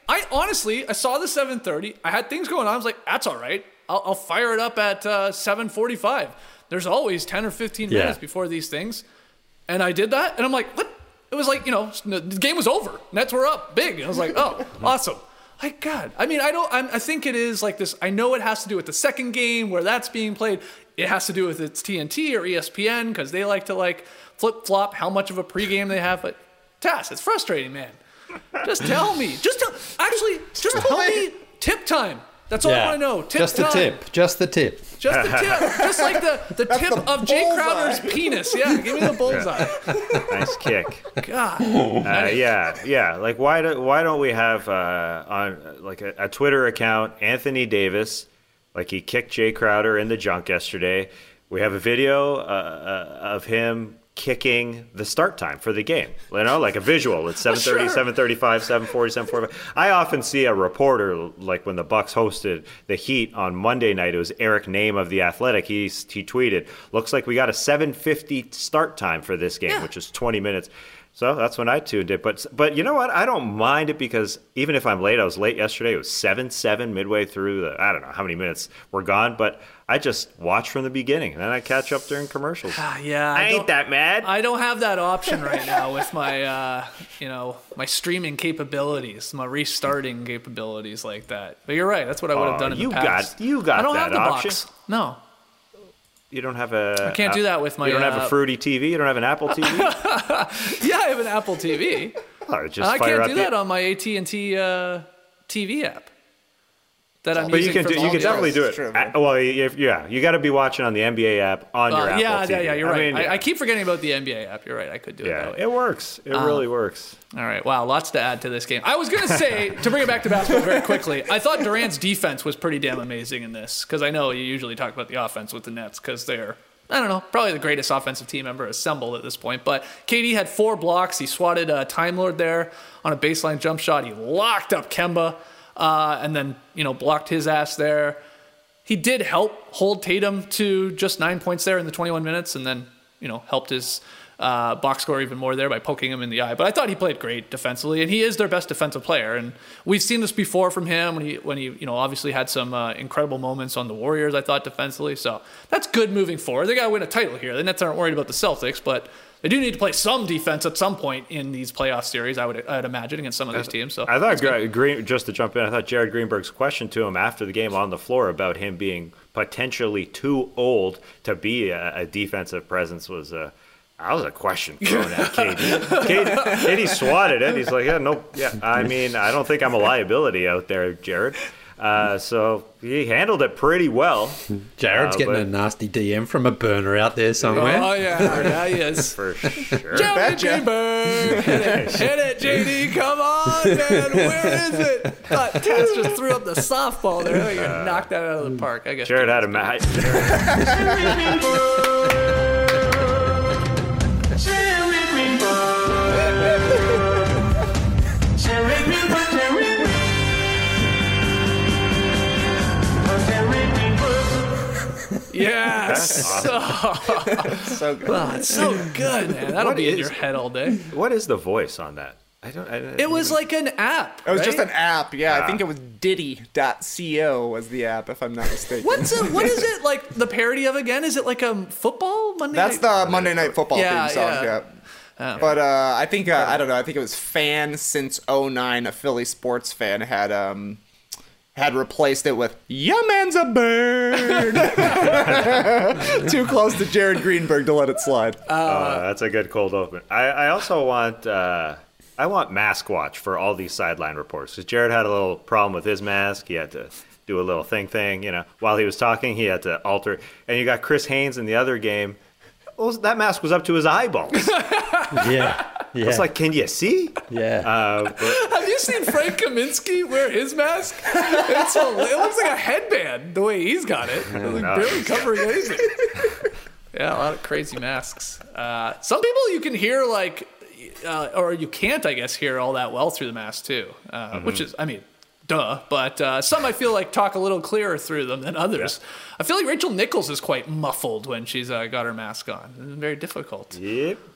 I honestly, I saw the 7:30. I had things going on. I was like, that's all right. I'll fire it up at 7:45. There's always 10 or 15 minutes before these things. And I did that, and I'm like, what? It was like, the game was over. Nets were up big. I was like, oh, awesome. Like, God. I mean, I think it is like this. I know it has to do with the second game where that's being played. It has to do with it's TNT or ESPN because they like to flip-flop how much of a pregame they have. But Tass, it's frustrating, man. Just tell me. Just tell me tip time. That's all I want to know. Just the tip. Just the tip. Just the tip. Just like the tip of Jay Crowder's penis. Yeah, give me the bullseye. Nice kick. God. Yeah. Like, why don't we have on like a Twitter account, Anthony Davis, like he kicked Jay Crowder in the junk yesterday. We have a video of him kicking the start time for the game, like a visual. It's 7:30, 7:35, 7:40, 7:45. I often see a reporter, like when the Bucks hosted the Heat on Monday night, it was Eric Name of The Athletic. He tweeted, looks like we got a 7:50 start time for this game, which is 20 minutes. So that's when I tuned it. But you know what? I don't mind it because even if I'm late, I was late yesterday. It was 7:07 midway through I don't know how many minutes were gone, but I just watch from the beginning and then I catch up during commercials. Yeah, I ain't that mad. I don't have that option right now with my, my streaming capabilities, my restarting capabilities like that. But you're right. That's what I would have done in the past. You got I don't that have the option. box. No. You don't have I can't do that with my. You don't have a Fruity TV. You don't have an Apple TV. Yeah, I have an Apple TV. I can't do that on my AT&T TV app. That I'm but using. you can definitely do it. Well, you got to be watching on the NBA app on your Apple TV. Yeah, you're right. I keep forgetting about the NBA app. You're right. I could do it that way. It works. It really works. All right. Wow, lots to add to this game. I was going to say, to bring it back to basketball very quickly, I thought Durant's defense was pretty damn amazing in this because I know you usually talk about the offense with the Nets because they're, I don't know, probably the greatest offensive team ever assembled at this point. But KD had 4 blocks. He swatted Time Lord there on a baseline jump shot. He locked up Kemba. And then, blocked his ass there. He did help hold Tatum to just 9 points there in the 21 minutes and then, helped his box score even more there by poking him in the eye. But I thought he played great defensively, and he is their best defensive player. And we've seen this before from him when he obviously had some incredible moments on the Warriors, I thought, defensively. So that's good moving forward. They got to win a title here. The Nets aren't worried about the Celtics, but they do need to play some defense at some point in these playoff series, I'd imagine, against some of these teams. So I thought, just to jump in, I thought Jared Greenberg's question to him after the game on the floor about him being potentially too old to be a defensive presence was that was a question thrown at KD. KD swatted it. He's like, I mean, I don't think I'm a liability out there, Jared. So he handled it pretty well. Jared's getting a nasty DM from a burner out there somewhere. Oh, yeah, he is. For sure. Jared Greenberg! Hit it, JD, come on, man, where is it? But Taz just threw up the softball there. You knocked that out of the park. I guess Jared had a match. Yes. Awesome. So good. Oh, it's so good, man. That'll be in your head all day. What is the voice on that? It was like an app. It was just an app. Yeah, I think it was Diddy.co was the app, if I'm not mistaken. What is it like the parody of again? Is it like a football Monday? That's the Monday Night Football theme song. Yeah. Oh. But I think I don't know. I think it was fan since 09. A Philly sports fan had replaced it with "Ya man's a bird." Too close to Jared Greenberg to let it slide. That's a good cold open. I also want I want mask watch for all these sideline reports because Jared had a little problem with his mask. He had to do a little thing, while he was talking. He had to alter. And you got Chris Haynes in the other game. Well, that mask was up to his eyeballs. Yeah. It's like, can you see? Yeah. Have you seen Frank Kaminsky wear his mask? It looks like a headband the way he's got it. Barely covering anything. Yeah, a lot of crazy masks. Some people you can hear or you can't, I guess, hear all that well through the mask too, which is, I mean, duh. But some I feel like talk a little clearer through them than others. Yeah. I feel like Rachel Nichols is quite muffled when she's got her mask on. It's very difficult. Yep.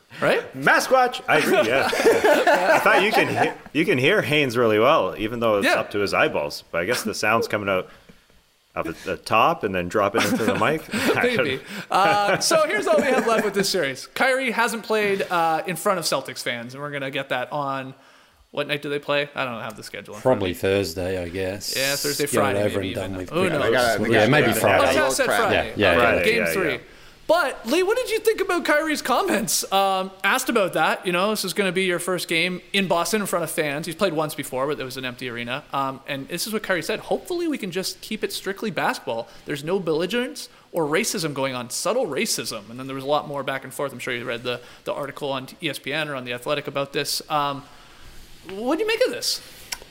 Right? Masquatch. I agree. Yeah. I thought you can hear Haynes really well, even though it's up to his eyeballs. But I guess the sound's coming out of the top and then dropping into the mic. Maybe. So here's all we have left with this series. Kyrie hasn't played in front of Celtics fans, and we're gonna get that on. What night do they play? I don't have the schedule. Probably Thursday, I guess. Yeah, Thursday, Get Friday. It over maybe and done even. with. Who knows? Maybe Friday. Oh, said Friday. Yeah. Game 3. But, Lee, what did you think about Kyrie's comments? Asked about that. This is going to be your first game in Boston in front of fans. He's played once before, but it was an empty arena. And this is what Kyrie said. Hopefully we can just keep it strictly basketball. There's no belligerence or racism going on, subtle racism. And then there was a lot more back and forth. I'm sure you read the article on ESPN or on The Athletic about this. What do you make of this?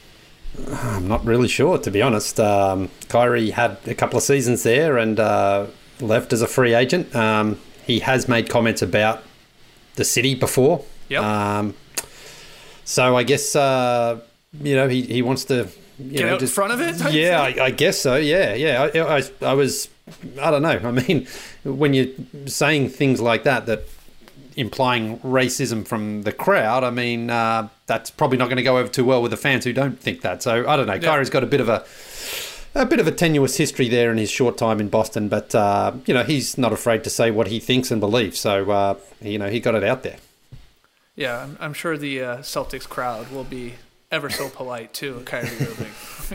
I'm not really sure, to be honest. Kyrie had a couple of seasons there and left as a free agent. He has made comments about the city before. Yep. So I guess, he wants to... Get out in front of it? Yeah, I guess so, yeah. I was... I don't know. I mean, when you're saying things like that implying racism from the crowd, I mean, that's probably not going to go over too well with the fans who don't think that. So I don't know. Yeah. Kyrie's got a bit of a tenuous history there in his short time in Boston, but he's not afraid to say what he thinks and believes. So he got it out there. Yeah, I'm sure the Celtics crowd will be ever so polite too, Kyrie Irving.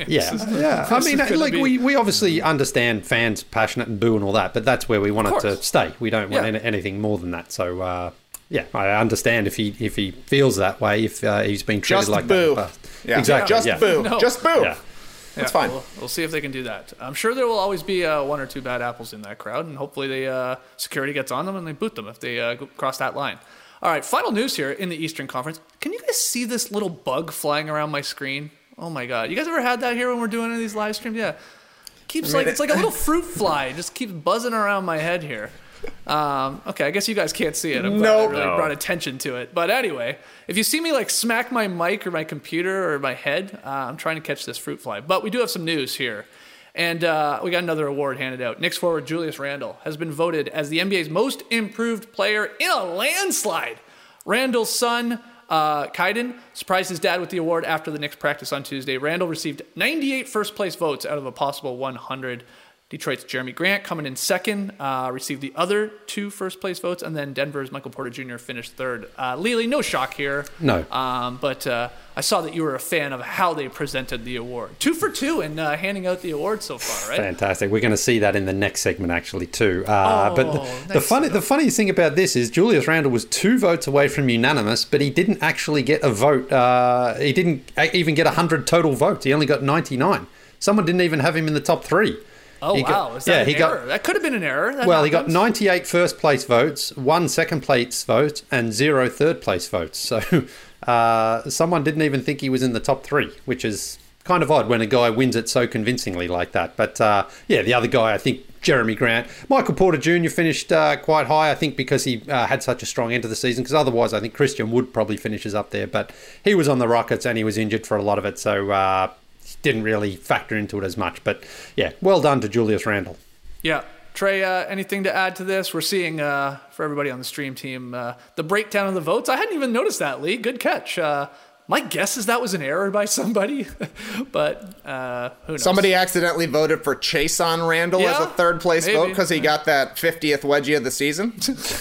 I mean, like we obviously understand fans passionate and boo and all that, but that's where we want it to stay. We don't want anything more than that. So I understand if he feels that way, if he's been treated just like boo. that. Yeah. Exactly. Just boo. No. Just boo. Yeah. That's fine. We'll see if they can do that. I'm sure there will always be one or two bad apples in that crowd, and hopefully security gets on them and they boot them if they cross that line. All right, final news here in the Eastern Conference. Can you guys see this little bug flying around my screen? Oh my God. You guys ever had that here when we're doing any of these live streams? Yeah. It's like a little fruit fly. It just keeps buzzing around my head here. Okay, I guess you guys can't see it. I'm glad I really brought attention to it. But anyway, if you see me like smack my mic or my computer or my head, I'm trying to catch this fruit fly. But we do have some news here. And we got another award handed out. Knicks forward Julius Randle has been voted as the NBA's most improved player in a landslide. Randle's son, Kaiden, surprised his dad with the award after the Knicks practice on Tuesday. Randle received 98 first-place votes out of a possible 100. Detroit's Jeremy Grant coming in second, received the other 2 first-place votes, and then Denver's Michael Porter Jr. finished third. Lily, no shock here. No. But I saw that you were a fan of how they presented the award. 2 for 2 in handing out the award so far, right? Fantastic. We're going to see that in the next segment, actually, too. But the funniest thing about this is Julius Randle was 2 votes away from unanimous, but he didn't actually get a vote. He didn't even get 100 total votes. He only got 99. Someone didn't even have him in the top 3. Oh, wow. Is that an error? That could have been an error. He got 98 first-place votes, 1 second-place vote, and 0 third-place votes. So someone didn't even think he was in the top 3, which is kind of odd when a guy wins it so convincingly like that. But, the other guy, I think, Jeremy Grant. Michael Porter Jr. finished quite high, I think, because he had such a strong end to the season. Because otherwise, I think Christian Wood probably finishes up there. But he was on the Rockets and he was injured for a lot of it. So... didn't really factor into it as much. But, well done to Julius Randle. Yeah. Trey, anything to add to this? We're seeing, for everybody on the stream team, the breakdown of the votes. I hadn't even noticed that, Lee. Good catch. My guess is that was an error by somebody, but who knows? Somebody accidentally voted for Chason Randle as a third-place vote because he got that 50th wedgie of the season.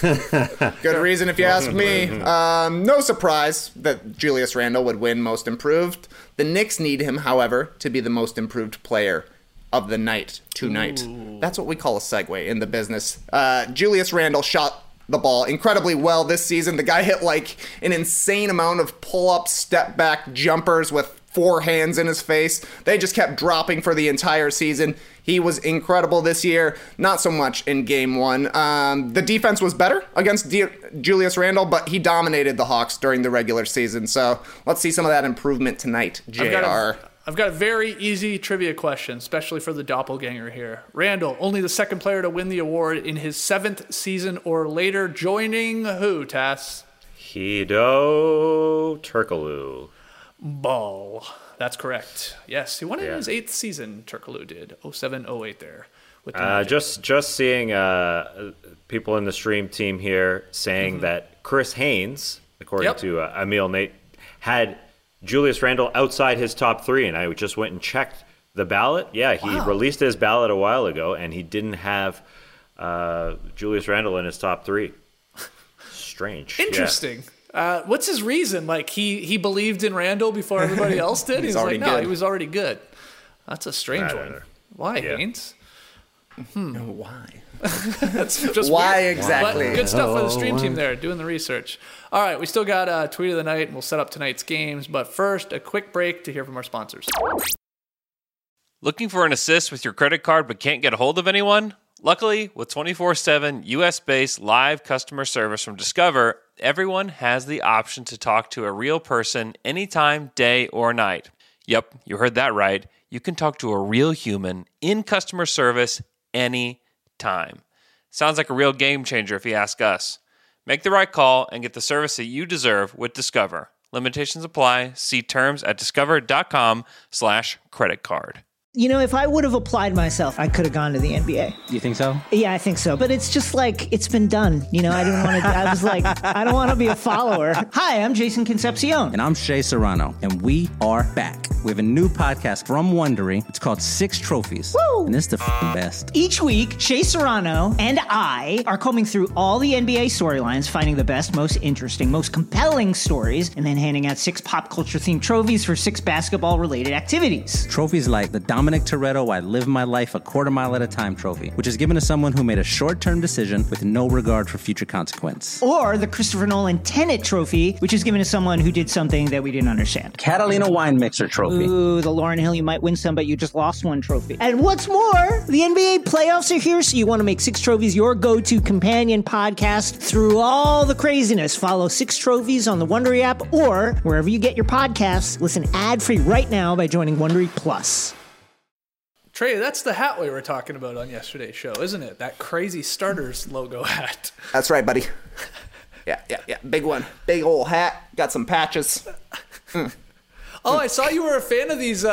Good reason, if you ask me. No surprise that Julius Randle would win Most Improved. The Knicks need him, however, to be the most improved player of the night tonight. Ooh. That's what we call a segue in the business. Julius Randle shot the ball incredibly well this season. The guy hit like an insane amount of pull-up, step-back jumpers with 4 hands in his face. They just kept dropping for the entire season. He was incredible this year. Not so much in Game 1. The defense was better against Julius Randle, but he dominated the Hawks during the regular season. So let's see some of that improvement tonight, JR. I've got a very easy trivia question, especially for the doppelganger here. Randle, only the second player to win the award in his 7th season or later, joining who, Tass? Hedo Turkoglu. Ball. That's correct. Yes, he won it in his 8th season, Turkoglu did. 07-08 there. With the just seeing people in the stream team here saying that Chris Haynes, according to Emil Nate, had Julius Randle outside his top 3, and I just went and checked the ballot. Yeah, he released his ballot a while ago, and he didn't have Julius Randle in his top 3. Strange. Interesting. Yeah. What's his reason? Like he believed in Randle before everybody else did? He was already good. That's a strange one. Why, Haynes? Why? That's just why weird. exactly? But good stuff by the stream team there, doing the research. All right, we still got Tweet of the Night, and we'll set up tonight's games. But first, a quick break to hear from our sponsors. Looking for an assist with your credit card but can't get a hold of anyone? Luckily, with 24/7 US-based live customer service from Discover, everyone has the option to talk to a real person anytime, day or night. Yep, you heard that right. You can talk to a real human in customer service anytime. Sounds like a real game changer if you ask us. Make the right call and get the service that you deserve with Discover. Limitations apply. See terms at discover.com/creditcard. You know, if I would have applied myself, I could have gone to the NBA. You think so? Yeah, I think so. But it's just like, it's been done. You know, I didn't want to, I was like, I don't want to be a follower. Hi, I'm Jason Concepcion. And I'm Shea Serrano. And we are back. We have a new podcast from Wondery. It's called Six Trophies. Woo! And it's the best. Each week, Shea Serrano and I are combing through all the NBA storylines, finding the best, most interesting, most compelling stories, and then handing out 6 pop culture themed trophies for 6 basketball related activities. Trophies like the Dominic Toretto I Live My Life a Quarter Mile at a Time trophy, which is given to someone who made a short-term decision with no regard for future consequence. Or the Christopher Nolan Tenet trophy, which is given to someone who did something that we didn't understand. Catalina Wine Mixer trophy. Ooh, the Lauryn Hill You Might Win Some But You Just Lost One trophy. And what's more, the NBA playoffs are here, so you want to make 6 Trophies your go-to companion podcast through all the craziness. Follow 6 Trophies on the Wondery app or wherever you get your podcasts. Listen ad-free right now by joining Wondery Plus. Trey, that's the hat we were talking about on yesterday's show, isn't it? That crazy Starters logo hat. That's right, buddy. Yeah. Big one. Big old hat. Got some patches. Oh, I saw you were a fan of these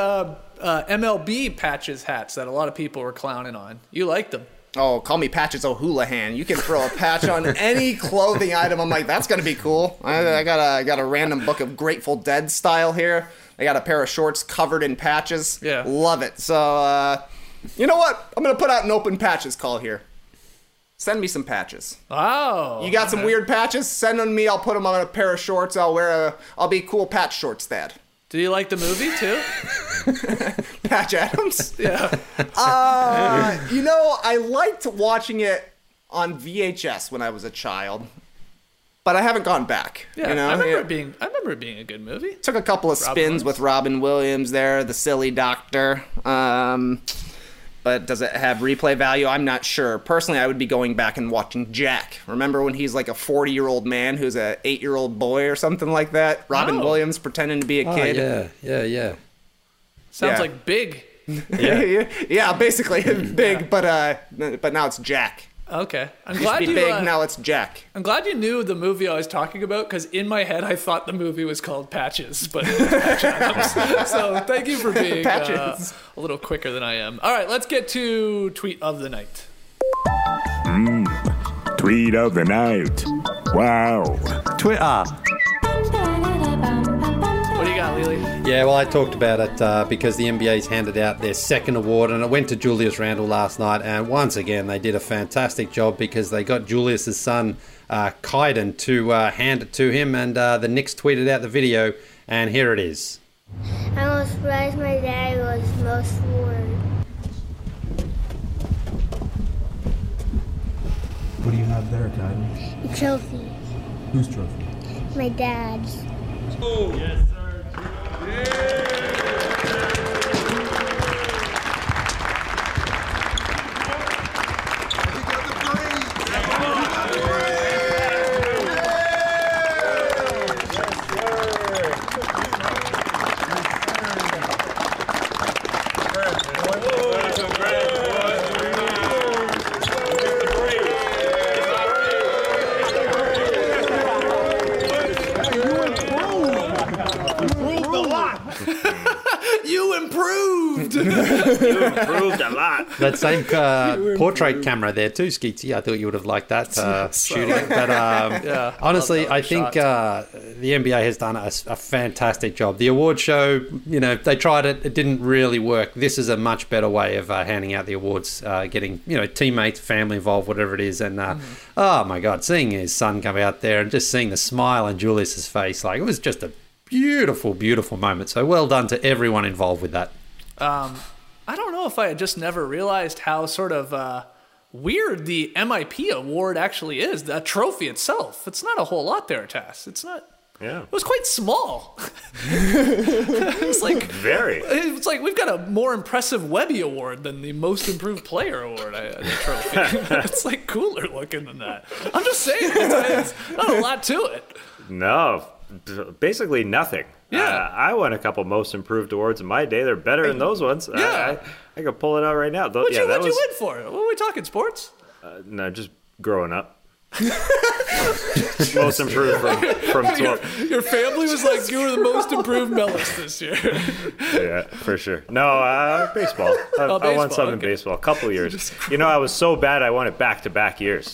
MLB patches hats that a lot of people were clowning on. You liked them. Oh, call me Patches O'Houlihan. You can throw a patch on any clothing item. I'm like, that's going to be cool. I got a random book of Grateful Dead style here. I got a pair of shorts covered in patches. Yeah. Love it. So, you know what? I'm going to put out an open patches call here. Send me some patches. Oh. You got some weird patches? Send them to me. I'll put them on a pair of shorts. I'll be cool patch shorts dad. Do you like the movie too? Patch Adams? Yeah. You know, I liked watching it on VHS when I was a child. But I haven't gone back. Yeah, you know? I remember it being a good movie. Took a couple of spins with Robin Williams there, the silly doctor. But does it have replay value? I'm not sure. Personally, I would be going back and watching Jack. Remember when he's like a 40-year-old man who's a 8-year-old boy or something like that? Robin Williams pretending to be a kid. Yeah. Sounds like Big. Yeah, basically Big, but now it's Jack. Okay. I'm glad you big, now it's Jack. I'm glad you knew the movie I was talking about, because in my head I thought the movie was called Patches, but it was Patch Adams. So thank you for being a little quicker than I am. All right, let's get to Tweet of the Night. Tweet of the Night. Wow. Twitter. What do you got, Lily? Yeah, well, I talked about it because the NBA's handed out their second award, and it went to Julius Randle last night. And once again, they did a fantastic job because they got Julius's son, Kaiden, to hand it to him. And the Knicks tweeted out the video, and here it is. I was surprised my dad was most forward. What do you have there, Kaiden? A trophy. Whose trophy? My dad's. Oh, yes, sir. You improved a lot. That same portrait camera there too, Skeetsy. I thought you would have liked that shooting. But honestly, I think the NBA has done a fantastic job. The award show, they tried it. It didn't really work. This is a much better way of handing out the awards, getting, teammates, family involved, whatever it is. And, oh my God, seeing his son come out there and just seeing the smile on Julius's face, it was just a beautiful, beautiful moment. So well done to everyone involved with that. I don't know if I had just never realized how sort of weird the MIP award actually is. The trophy itself. It's not a whole lot there, Tass. It's not. Yeah. It was quite small. It's like very. It's like we've got a more impressive Webby award than the most improved player award. The trophy. It's like cooler looking than that. I'm just saying, it's not a lot to it. No. Basically nothing. Yeah. I won a couple most improved awards in my day. They're better than those ones. Yeah. I could pull it out right now. What'd you win for? What were we talking, sports? No, just growing up. Most improved from 12. Your family was like, you were the most improved Mellis this year. Yeah, for sure. No, baseball. I won some in baseball, a couple years. I was so bad I won it back-to-back years.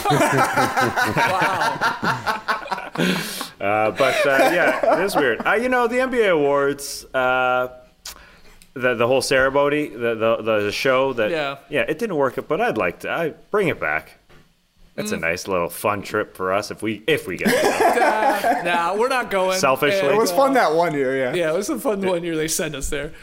Wow. It is weird. The NBA awards, the whole ceremony, the show that, it didn't work, but I'd bring it back. That's a nice little fun trip for us if we get it. Nah, we're not going. Selfishly. It was fun that one year, yeah. Yeah, it was a fun one year they sent us there.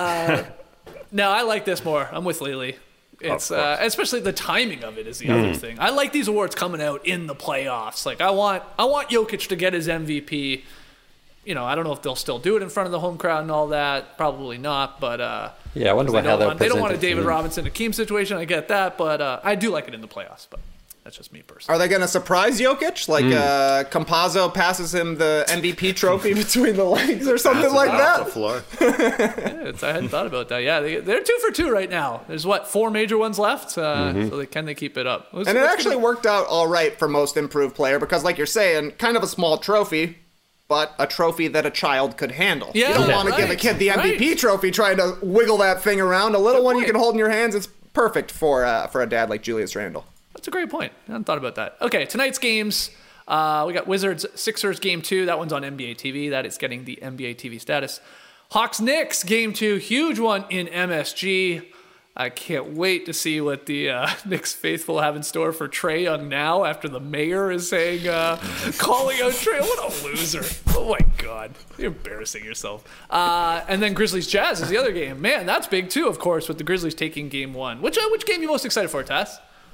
No, I like this more. I'm with Lily. It's especially the timing of it is the other thing. I like these awards coming out in the playoffs. Like I want Jokic to get his MVP. I don't know if they'll still do it in front of the home crowd and all that. Probably not, but I wonder how they don't want a David Robinson Akeem situation. I get that, but I do like it in the playoffs. But that's just me personally. Are they going to surprise Jokic? Like Campazzo passes him the MVP trophy between the legs or something like that? Off the floor. I hadn't thought about that. Yeah, they're 2 for 2 right now. There's 4 major ones left. So can they keep it up? And it actually worked out all right for most improved player because, like you're saying, kind of a small trophy, but a trophy that a child could handle. Yeah, you don't want to give a kid the MVP trophy trying to wiggle that thing around. A little one you can hold in your hands. It's perfect for a dad like Julius Randle. That's a great point. I hadn't thought about that. Okay, tonight's games. We got Wizards-Sixers Game 2. That one's on NBA TV. That is getting the NBA TV status. Hawks-Knicks Game 2. Huge one in MSG. I can't wait to see what the Knicks faithful have in store for Trae Young now after the mayor is saying, calling out Trae. What a loser. Oh, my God. You're embarrassing yourself. And then Grizzlies-Jazz is the other game. Man, that's big, too, of course, with the Grizzlies taking Game 1. Which game are you most excited for, Tass?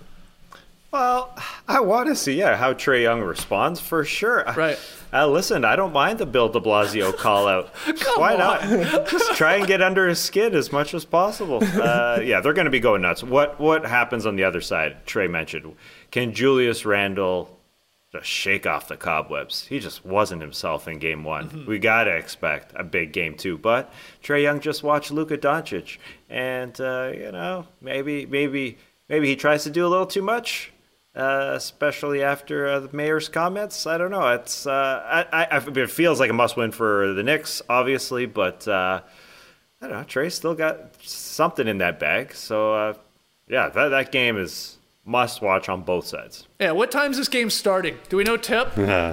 Well, I want to see, how Trae Young responds for sure. Right. Listen, I don't mind the Bill de Blasio call out. Why not? Just try and get under his skin as much as possible. They're going to be going nuts. What happens on the other side? Trae mentioned. Can Julius Randle just shake off the cobwebs? He just wasn't himself in Game 1. Mm-hmm. We got to expect a big Game 2. But Trae Young just watched Luka Doncic. And, maybe he tries to do a little too much. Especially after the mayor's comments. I don't know. It's it feels like a must-win for the Knicks, obviously, but I don't know. Trae still got something in that bag. So, that game is must-watch on both sides. Yeah, what time's this game starting? Do we know tip? I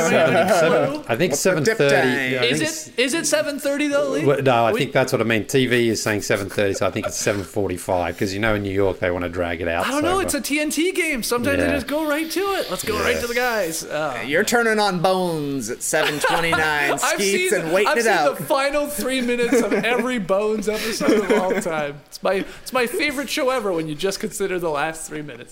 think 7:30. Is it 7:30 though, Lee? No, I think that's what I mean. TV is saying 7:30, so I think it's 7:45 because in New York they want to drag it out. I don't know. It's a TNT game. Sometimes they just go right to it. Let's go right to the guys. You're turning on Bones at 7:29. Skeets and waiting it out. I've seen the final 3 minutes of every Bones episode of all time. It's my favorite show ever when you just consider the last 3 minutes.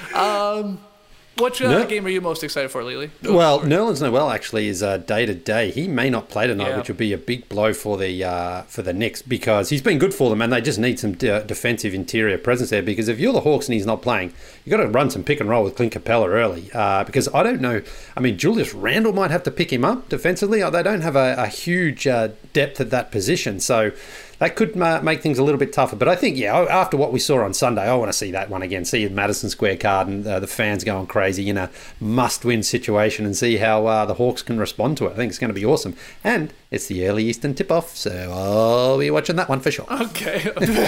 What game are you most excited for, Lily? Well, Nerlens Noel actually is day to day. He may not play tonight, which would be a big blow for the Knicks because he's been good for them, and they just need some defensive interior presence there. Because if you're the Hawks and he's not playing, you got to run some pick and roll with Clint Capella early. Because I don't know. I mean, Julius Randle might have to pick him up defensively. They don't have a huge depth at that position, so that could make things a little bit tougher. But I think, after what we saw on Sunday, I want to see that one again. See Madison Square Garden, the fans going crazy in a must-win situation, and see how the Hawks can respond to it. I think it's going to be awesome. And it's the early Eastern tip-off, so I'll be watching that one for sure. Okay.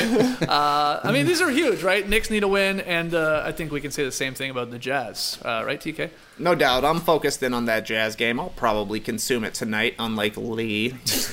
I mean, these are huge, right? Knicks need a win, and I think we can say the same thing about the Jazz, right, TK? No doubt. I'm focused in on that Jazz game. I'll probably consume it tonight, unlike Lee.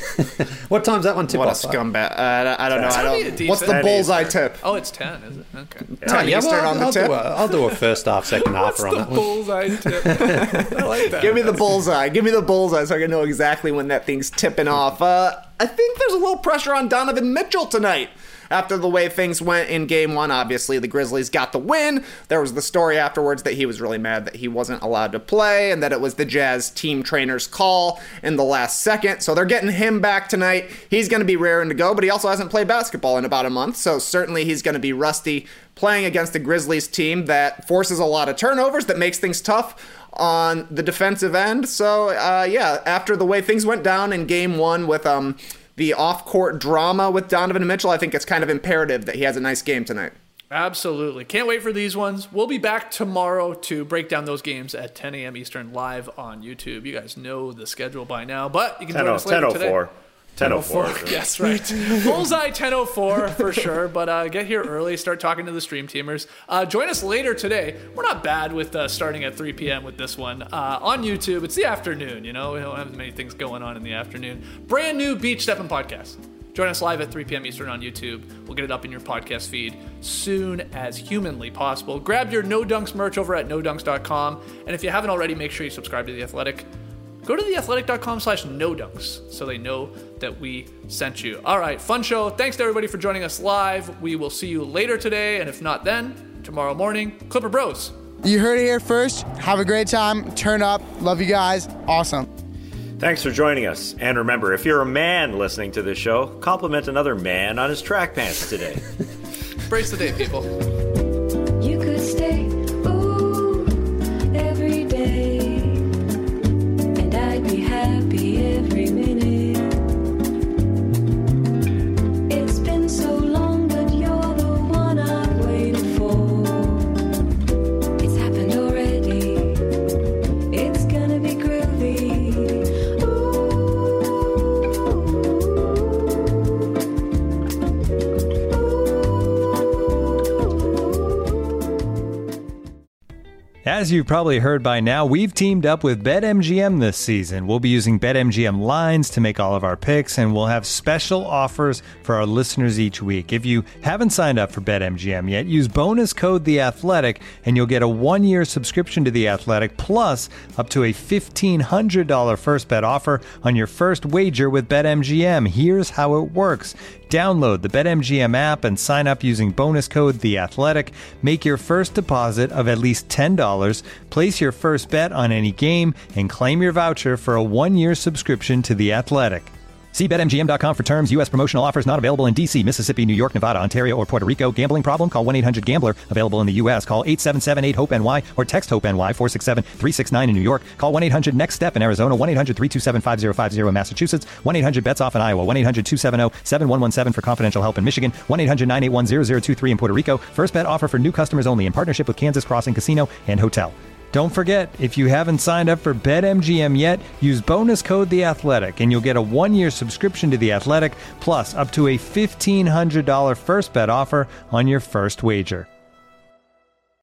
What time's that one tip what off? What a scumbag. I don't know. What's the bullseye tip? Oh, it's 10, is it? Okay. 10 Eastern on the tip? I'll do a first half, second half on that one. Bullseye tip? I like that. Give me the bullseye. Give me the bullseye so I can know exactly when that thing's tipping off. I think there's a little pressure on Donovan Mitchell tonight. After the way things went in Game 1, obviously the Grizzlies got the win. There was the story afterwards that he was really mad that he wasn't allowed to play and that it was the Jazz team trainer's call in the last second. So they're getting him back tonight. He's going to be raring to go, but he also hasn't played basketball in about a month, so certainly he's going to be rusty playing against the Grizzlies team that forces a lot of turnovers, that makes things tough on the defensive end. So, after the way things went down in Game 1 with the off-court drama with Donovan Mitchell, I think it's kind of imperative that he has a nice game tonight. Absolutely. Can't wait for these ones. We'll be back tomorrow to break down those games at 10 a.m. Eastern live on YouTube. You guys know the schedule by now, but you can join us later today. 10:04. Yes, right. Bullseye 10:04 for sure, but get here early, start talking to the stream teamers. Join us later today. We're not bad with starting at 3 p.m. with this one. On YouTube, it's the afternoon, we don't have many things going on in the afternoon. Brand new Beach Steppin' podcast. Join us live at 3 p.m. Eastern on YouTube. We'll get it up in your podcast feed soon as humanly possible. Grab your No Dunks merch over at nodunks.com, and if you haven't already, make sure you subscribe to The Athletic. Go to theathletic.com/nodunks so they know that we sent you. All right, fun show. Thanks to everybody for joining us live. We will see you later today, and if not then, tomorrow morning. Clipper Bros. You heard it here first. Have a great time. Turn up. Love you guys. Awesome. Thanks for joining us. And remember, if you're a man listening to this show, compliment another man on his track pants today. Embrace the day, people. You could stay, every day. I'd be happy every minute. It's been so long, but you're the one I've waited for. It's happened already. It's gonna be groovy. As you've probably heard by now, we've teamed up with BetMGM this season. We'll be using BetMGM lines to make all of our picks, and we'll have special offers for our listeners each week. If you haven't signed up for BetMGM yet, use bonus code THEATHLETIC, and you'll get a 1-year subscription to The Athletic, plus up to a $1,500 first bet offer on your first wager with BetMGM. Here's how it works. Download the BetMGM app and sign up using bonus code THEATHLETIC. Make your first deposit of at least $10. Place your first bet on any game and claim your voucher for a 1-year subscription to The Athletic. See BetMGM.com for terms. U.S. promotional offers not available in D.C., Mississippi, New York, Nevada, Ontario, or Puerto Rico. Gambling problem? Call 1-800-GAMBLER. Available in the U.S. Call 877-8-HOPE-NY or text HOPE-NY 467-369 in New York. Call 1-800-NEXT-STEP in Arizona. 1-800-327-5050 in Massachusetts. 1-800-BETS-OFF in Iowa. 1-800-270-7117 for confidential help in Michigan. 1-800-981-0023 in Puerto Rico. First bet offer for new customers only in partnership with Kansas Crossing Casino and Hotel. Don't forget, if you haven't signed up for BetMGM yet, use bonus code THEATHLETIC, and you'll get a 1-year subscription to The Athletic, plus up to a $1,500 first bet offer on your first wager.